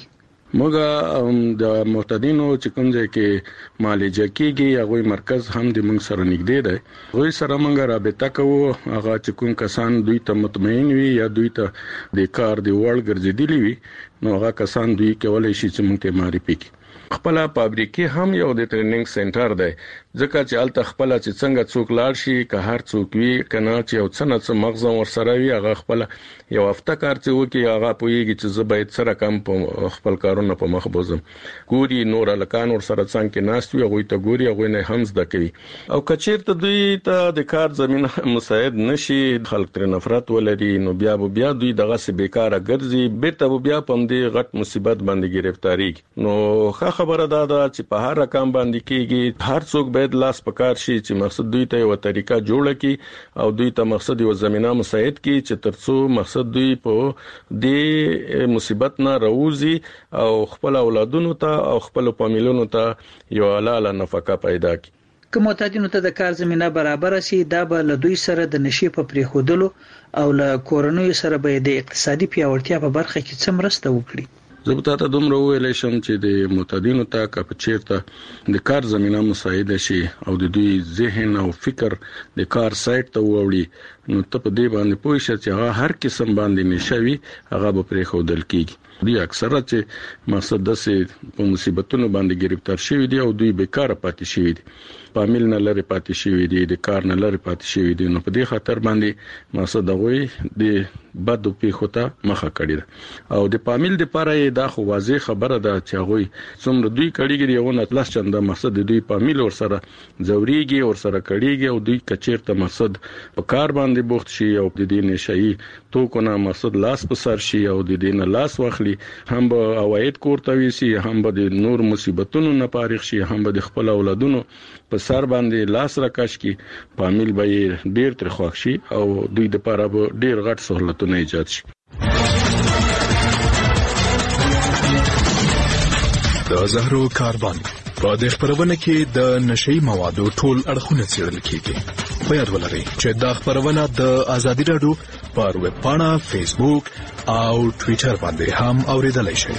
موږ د معتادینو چې کوم ځای کې معالجه کیږي هغه مرکز هم د موږ سره نږدې دی. هغه سره موږ رابطه کوو. هغه چې کوم کسان دوی ته مطمئن وي یا دوی ته د کار دی وړ ګرځېدلی وي نو هغه کسان دوی کولای شي چې موږ ته معرفي کړي. خپل فابریکې هم یو د ټریننګ سنټر دی ځکه چې الته خپل چې څنګه څوک لاړ شي که هر څوک وي کنه چې یو څه نه څه مغز ورسره وي هغه خپل یو هفته کار چې وکي هغه پويږي چې زه باید سره کم په خپل کارونه په مخ بوزم. ګوري نور الکان ورسره څنګه ناست وي هغه ته ګوري هغه نه هم زده کوي او کچیرته دوی ته د کار زمينه مساعد نشي خلک تر نفرت ولري نو بیا بیا دوی دغه سه بیکاره ګرځي بیرته بیا پم دي غټ مصیبت باندې گرفتاری. نو ښه خبره ده چې په هر رقم باندې کېږي هر څوک باید لاس پکار شي چې مقصد دوی ته یو طریقه جوړه کړي او دوی ته مقصد یو زمينه مساعد کړي چې ترڅو مقصد دوی په دې مصیبت نه راوځي او خپل اولادونو ته او خپل فامیلونو ته یو حلاله نفقه پیدا کړي. که معتادینو ته د کار زمينه برابر شي دا به له دوی سره د نشي په پریخودلو او له کورنۍ سره به د اقتصادي پیاوړتیا په برخه کې څه مرسته وکړي. زه به تاسو دومره ویلای شم چې د معتادینو ته که چیرته د کار زمينه مساعده شي او د دوی ذهن او فکر د کار سایت ته وړي نو ته په دې باندې پوه شې چې هغه هر قسم باندې نشوي هغه به پرې خودل کیږي. دوی اکثره چې مقصد د سه په مصیبتونو باندې گرفتار شوی دي او دوی بیکاره پاتې شوی دي فامیل نه لري پاتې شوی دي د کار نه لري پاتې شوی دي نو په دې خاطر باندې مقصد دغه د بد پیښو ته مخه کړی ده او د فامیل لپاره دا خو واضح خبره ده چې هغه څومره دوی کړيږي یو نه تلس چنده مقصد دوی فامیل ور سره زوريږي ور سره کړيږي او دوی کچیرته مقصد په کار باندې بوخت شي او د دې نشي توکو نه مقصد لاس په سر شي او د دې نه لاس واخلي هم به اواید کوړته وي هم به د نور مصیبتونو نه فارغ شي هم به د خپل اولادونو په سر باندې لاس راکاش کی فامیل به ډیر تر خوښ شي او دوی د لپاره به ډیر غټ سہولتونه ایجاد شي. د زهرو کاروان په دې خبرونه کې د نشئی موادو ټول اړخونه څېړل کیږي. په یاد ولرئ چې دا خبرونه د ازادي رادیو پر ویب پاڼه، فیسبوک او ټوئیټر باندې هم اوریدلای شئ.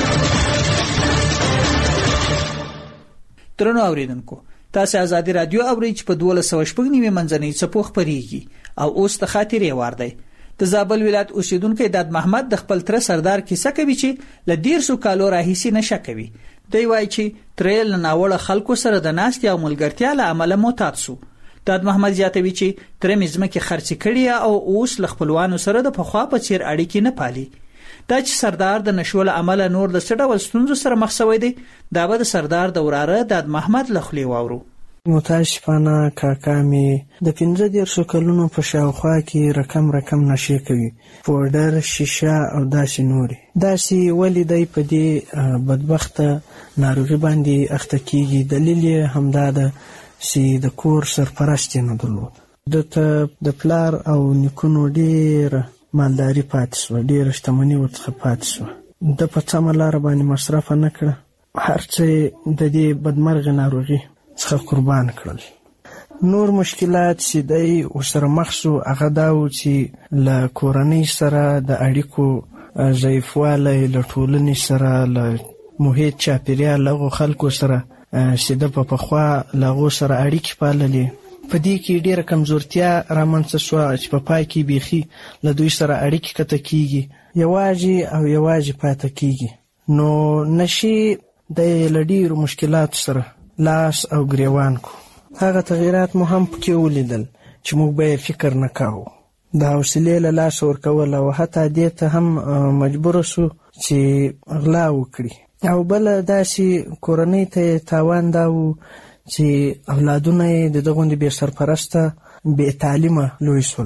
ترنو اوریدونکو تاسو ازادي رادیو اورئ چې په دوه سوه شپږ نیمه منځنۍ څپو خبريږي او اوس د خاطرې وار دی. د زابل ولایت اوسیدونکو داد محمد د خپل تر سردار کیسه کوي چې ل ډیر سو کالو راهیسي نشه کوي. دی وایي چې ترېل ناوړه خلکو سره د ناست یا ملګرتیا له عمله معتاد سو. داد محمد زیاتوي چې تر مزمه کې خرڅ کړي او اوس ل خپلوانو سره د پخوا په چیر اړیکې نه پالي. دا چې سردار د نشول عمل نور د سړول ستونزو سره مخ شوی دی دا به د سردار د وراره داد محمد لخلی واورو. متاسفانه کاکا می د پنځه دیرشو کلونو په شاوخوا کې رقم رقم نشي کوي پودر شیشه او داسې نوري داسې ولې دی په دې بدبخته ناروغي باندې اخته کیږي. دلیل همدا ده چې د کور سرپرست نه درلود. د د پلار او نیکونو ډیر مالداري پاتې شو ډیر شتمنۍ ورڅخه پاتې شو د په سمه لار باندې مصرف نه کړه هر څه د دې بدمرغه ناروغي څخه قربان کړل. نور مشکلات چې دی ورسره مخ شو هغه دا و چې له کورنۍ سره د اړیکو ضعیفوالی له ټولنې سره له محیط چاپیریال له خلکو سره چې د په پخوا له هغو سره اړیکې پاللې په دې کې ډېره کمزورتیا رامنځته شوه چې په پای کې بیخي له دوی سره اړیکې قطع کیږي یوازې او یوازې پاتې کیږي. نو نشي د له ډېرو مشکلاتو سره لاس او ګریوان کو. هغه تغیرات مو هم پکې ولیدل چې موږ به فکر نه کاوه. د حوصلې له لاسه ورکول او حتی دې ته هم مجبور شو چې غلا وکړي. او بل داسې کورنۍ ته تاوان دا و چې اولادونه یې د دغوندې بې سرپرسته بې تعلیمه لوی شول.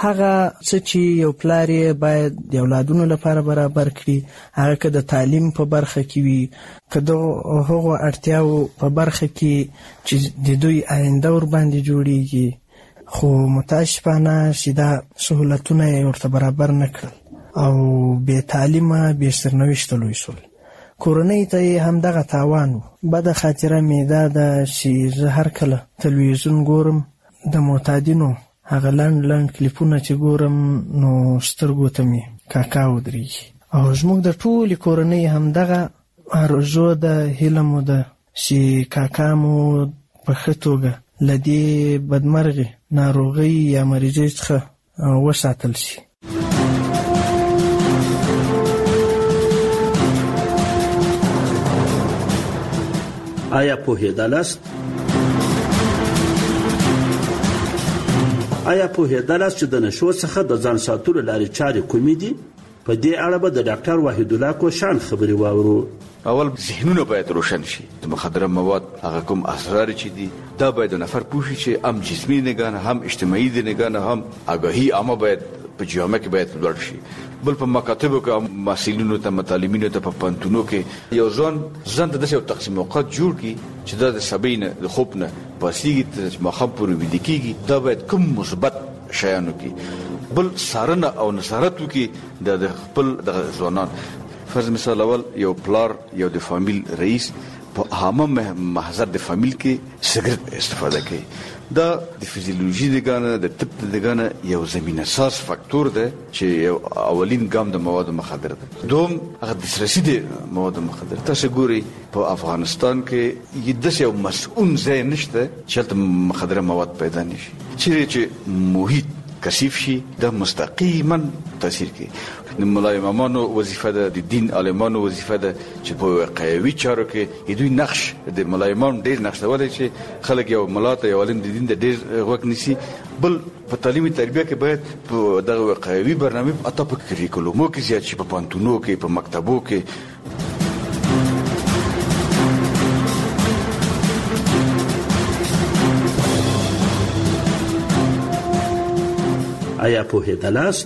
هغه څه چې یو پلار یې باید د اولادونو لپاره برابر کړي، هغه که د تعلیم په برخه کې وي، که د هغو اړتیاو په برخه کې چې د دوی آینده ورباندې جوړیږي، خو متاسفانه چې دا سهولتونه یې ورته برابر نه کړل او بې تعلیمه بې سرنوشته لوی شول. کورنۍ ته یې همدغه تاوان و. بده خاطره مې دا ده چې زه هر کله تلویزیون ګورم، د معتادینو هغه لنډ لنډ کلیپونه چې ګورم نو سترګو ته مې کاکا ودرېږي. او زموږ د ټولې کورنۍ همدغه آرزو ده، هیله مو ده چې کاکا مو په ښه توګه له دې بدمرغې ناروغۍ یا مریضۍ څخه وساتل شي. آیا پوهېدلاست آیا پوهېدلاست چې د نشو څخه د ځان ساتلو لارې چارې کومې دي؟ په دې اړه به د ډاکټر وحید الله کوشان خبرې واورو. اول ذهنونه باید روشن شي. د مخدره مواد هغه کوم اسرار چې دي دا باید نفر پوه شي چې هم جسمي نگاه هم اجتماعي د نگاه هم آگاهي عامه باید په جامعه کې باید لوړ شي. بل په مکاتبو کې مسؤلینو ته متعلمینو ته په پانتونو کې یو ځان ځان د یو تقسیم اوقات جوړ کی چې دا د سبینه د خوب نه پاسیږي چې مخه پورې ودی کیږي. دا باید کوم مثبت شیانو کې بل سارنه او نصارت وکي د خپل د ځوانان. فرض مثال اول یو پلار یو د فامیل رئیس په عامه محضر د فامیل کې سیګریټ استفاده کوي. دا د فیزیولوژي دغه د طب دغه یو زمينه ساز فاکتور ده چې یو اولین ګام د مواد مخدره ده. دوم هغه د سرسي د مواد مخدره. تاسو ګوري په افغانستان کې یدس یو مسؤل ځای نشته چې مخدره مواد پیدا نشي. چې محیط کثیف شي دا مستقیما تاثیر کوي. د مولای امامانو وظیفه ده، د دین عالمانو وظیفه ده چې په واقعي چارو کې دوی نقش د مولای امام ډېر نقش ولري چې خلک یو ملاته یو علم د دین د ډېر وخت نسی. بل په تعلیمي تربیه کې باید په دغه واقعي برنامه اته په کریکولومو کې زیات شي، په پانتونو کې، په مکتبو کې. آیا پوهېدلاست؟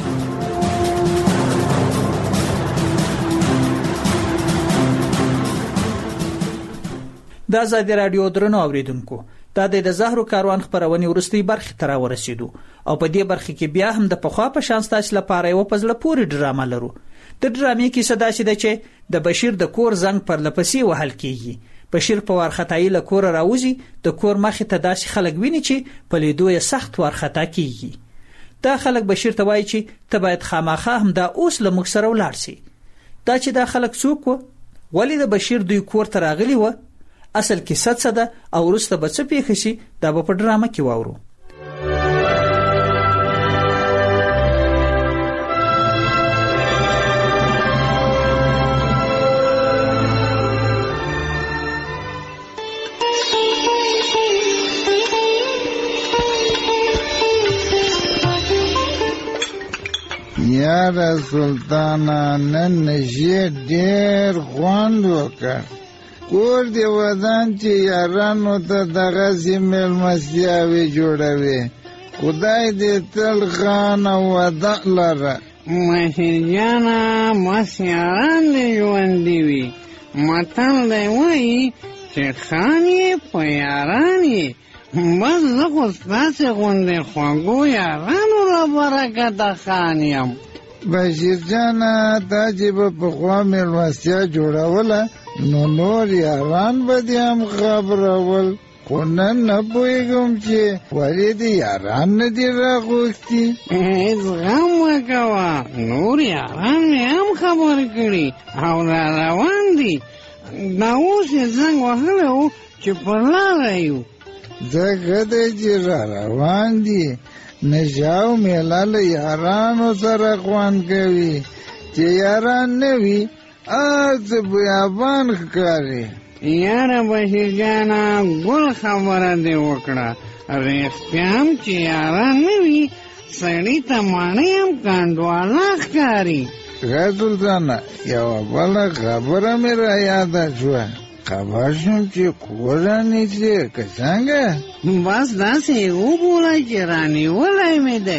د آزادي رادیو درنو اوریدونکو، دا د زهرو کاروان خبرونې ورستۍ برخه تر ورسېدو او په دې برخه کې بیا هم د پخوا په شان ستاسو لپاره یو پزله پوری ډرامه لرو. د ډرامې کې صدا شي د چې د بشیر د کور زنګ پر لپسې وهل کیږي. بشیر په وارخطایي له کور راوځي، د کور مخې ته داسې خلک ویني چې په لیدو یې سخت وارخطا کیږي. دا خلک بشیر ته وایي چې ته باید خامخا هم دا اوس له موږ سره ولاړ شي. دا چې دا خلک څوک و؟ ولې د بشیر دوی کور ته راغلي و؟ اصل کې څه ده او وروسته به څه پیښ شي دا به په ډرامه کې واورو. یاره سلطانا نن نشي ډېر خوند وکړ. کور دی ودان چې یارانو ته دغسې مېلمستیاوې جوړوي. خدای دې تل خان او وده لره. مشر جانه مس یاران دې ژوندي وي. متل دی وایي چې خان یې په یاران یې. بس زه خو ستاسې غوندې خوږو یارانو را برکته خان یم. بشیر جانه تا چې به پخوا مېلمستیا جوړوله نو نور یاران به دې هم خبرول. خو نن نه پوهېږم چې ولې دې یاران نه دي راغوښتي. هېڅ غم مه کوه، نور یاران مې هم خبر کړي او را روان دي. دا اوس یې زنګ وهلی و چې پر لاره یو. ځکه دی چې را روان دي. نشه او میله له یارانو سره خوند کوي. چې یاران نه وي هر څه بیابان ښکاري. یاره بشیر جانه ګل خبره دې وکړه. رښتیا هم چې یاران نه وي سړي ته ماڼۍ هم کنډواله ښکاري. ښه سلطانه یوه بله خبره مې را یاده شوه. خبر شم چې کور رانیسې که څنګه؟ بس داسې وبولی چې رانیولی مې دی.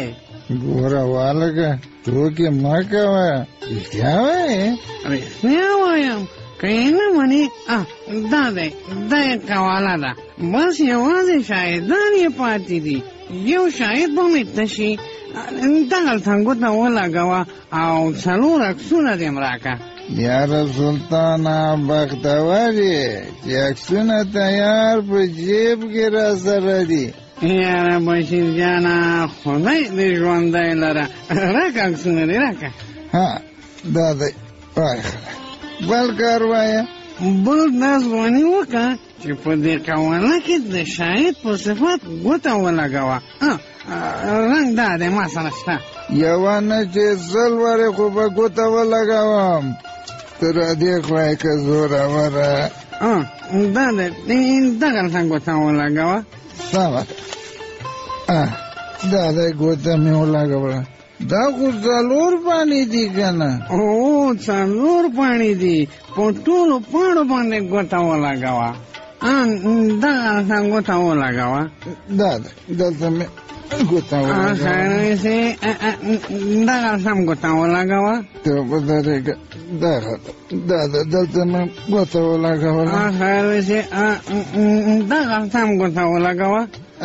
ګوره والګه ټوکې مه کوه رښتیا وایې رښتیا وایم که یې نه منې دا دی دا یې قواله ده بس یوازې شاهدان یې پاتې دي یو شاهد به مې تشي دغلته ګوته ولګوه او څلور عکسونه دې م راکړه یاره سلطانه بختور یې چې عکسونه تیار په جیب کې را سره دي یاره بشیر جانه خدای دې ژوندی لره راکړه عکسونه دې راکړه ها دا دی وایه بل کار وایه بل دا ځواني وکړه چې په دې قواله کې د شاهد په صفت ګوته ولګوه رنګ دا دی ما سره شته یوه نه چې زل ورې خو به ګوته ولګوم ته را دې خوا یې که زوروره دا دی دغلته ګوته ولګوه سمه ده دا دی ګوته مې ولګوله دا خو څلور پاڼې دي که نه او څلور پاڼې دي په ټولو پاڼو باندې ګوته ولګوه دغلته ګوته ولګوه دا ده دلته مې ګوته ولګوه خیرسې دغلته هم ګوته ولګوه ته په درېږه دا ده دلته مې ګوته ولګوله خیرسې دغلته هم ګوته ولګوه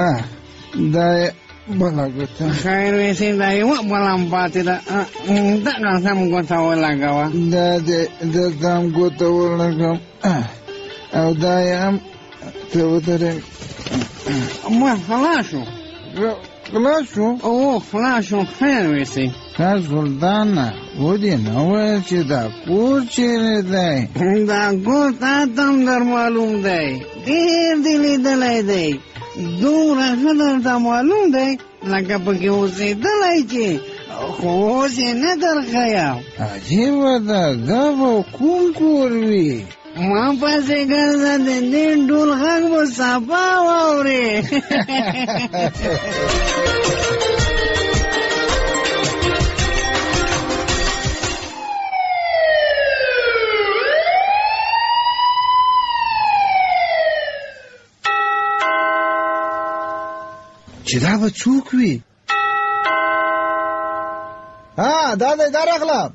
دا یې بله ګوته خیر ویسې دا یوه بله هم پاتې ده دغلته هم ګوته ولګوه دا دې دلته هم ګوته ولګوم او دا یې هم ته ودرېږه ما خلاص شو خلاص شو او خلاص شو خیر ویسې ښه سلطانه ودې نه ویل چې دا کور چیرې دی دا کور تا ته هم در معلوم دی ډېر دې لیدلی دی دومره ښه درته معلوم دی لکه پکې اوسېدلی چې خو اوس یې نه درښیم عجیبه ده دا به کوم کور وي ما پسې ګرځه د دې ډول غږ به صفا واورې چې دا به څوک وي ها دا دی دا راغله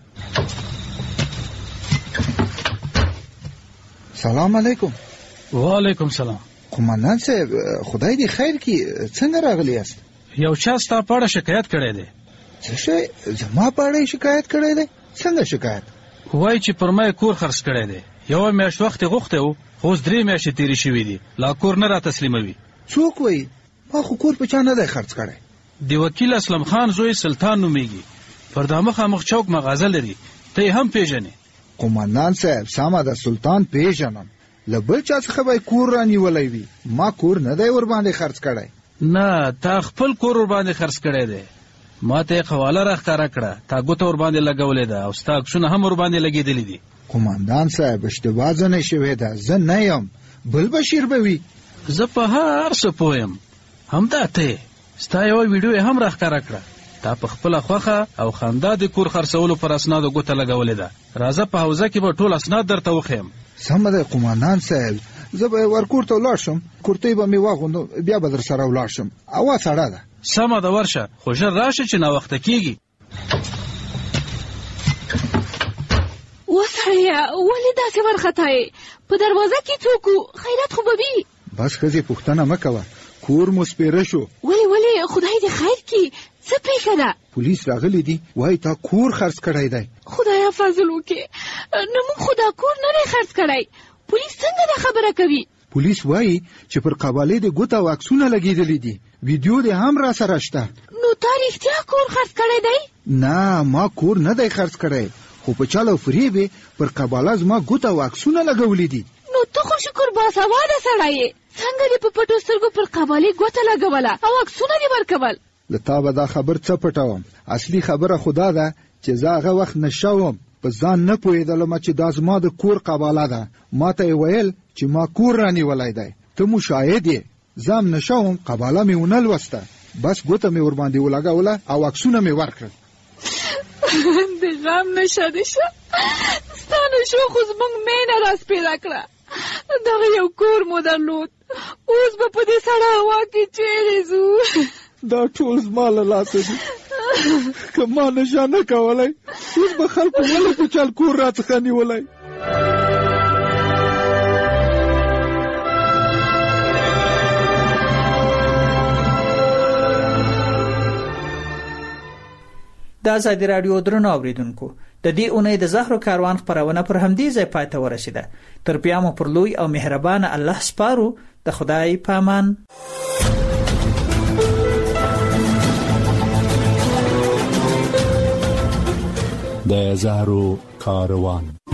سلام علیکم وعلیکم سلام قمندان صاحب خدای دې خیر کړي څنګه راغلی یاست یو چا ستا په اړه شکایت کړی دی څه شی زما په اړه شکایت کړی دی څنګه شکایت وایي چې پر ما کور خرڅ کړی دی یوه میاشت وخت یې غوښتی و خو اوس درې میاشتې تېرې شوي دي لا کور نه را تسلیموي څوک وایي ما خو کور په چا نه دی خرڅ کړی د وکیل اسلم خان زوی سلطان نومیږي پر دا مخامخ چوک مغازه لري ته یې هم پیژنې قمندان صاحب سمه ده سلطان پیژنم له بل چا څخه به کور رانیولی وي ما کور نه دی ورباندې خرڅ کړی نه تا خپل کور ورباندې خرڅ کړی دی ما ته یې قواله راښکاره کړه تا ګوته ورباندې لګولې ده او ستا عکسونه هم ورباندې لګېدلي دي قمندان صاحب اشتباه ځنې شوې ده زه نه یم بل بشیر به وي زه په هر څه پوه یم همدا ته ستا یوه ویډیو یې هم راښکاره کړه تا په خپله خوښه او خندا د کور خرڅولو پر اسنادو ګوته لګولې ده راځه په حوزه کې به ټول اسناد درته وښیم سمه ده قمندان صاحب زه به ورکور ته ولاړ شم کورتۍ به مې واغوندم بیا به در سره ولاړ شم هوا سړه ده سمه ده ورشه خو ژر راشه چې ناوخته کېږي وسړیه ولې داسې وارخطایې په دروازه کې څوک و خیرات خو به وي بس ښځې پوښتنه مه کوه کور مو سپېره شو ولې ولې خدای دې خیر کړي څه پېښه ده پولیس راغلی دي وایي تا کور خرڅ کړی دی خدایه فضل وکړې نه موږ خو دا کور نه دی خرڅ کړی پولیس څنګه دا خبره کوي پولیس وایي چې پر قبالې د ګوته او عکسونه لګېدلي دي ویډیو دې هم را سره شته نو تا رښتیا کور خرڅ کړی دی نه ما کور نه دی خرڅ کړی خو په چل او فریب یې پر قباله زما ګوته او عکسونه لګولي دي نو ته خو شکر باسواده سړی یې څنګه دې په پټو سترګو پر قبالې ګوته لګوله او عکسونه دې ورکول له تا به دا خبر څه پټوم اصلي خبره خو دا ده چې زه هغه وخت نشه وم په ځان نه پوهېدلم چې دا زما د کور قباله ده ما ته یې ویل چې ما کور رانیولی دی ته مو شاهد یې زه هم نشه وم قباله مې ونه لوسته بس ګوته مې ورباندې ولګوله او عکسونه مې ورکړل د غم نشه دې شه ستا نشو خو زموږ مینه راسپېره کړه دغه یو کور مو درلود اوس به په دې سړه هوا کې چیرې ځو دا ټول زما له لاسه دي که ما نشه نه کولای اوس به خلکو ولې په چل کور راڅخه نیولی. د ازادي راډیو درنو اوریدونکو د دې اونۍ د زهرو کاروان خپرونه پر همدې ځای پای ته ورسیده. تر بیا مو پر لوی او مهربان الله سپارو. د خدای پامان. د زهرو کاروان.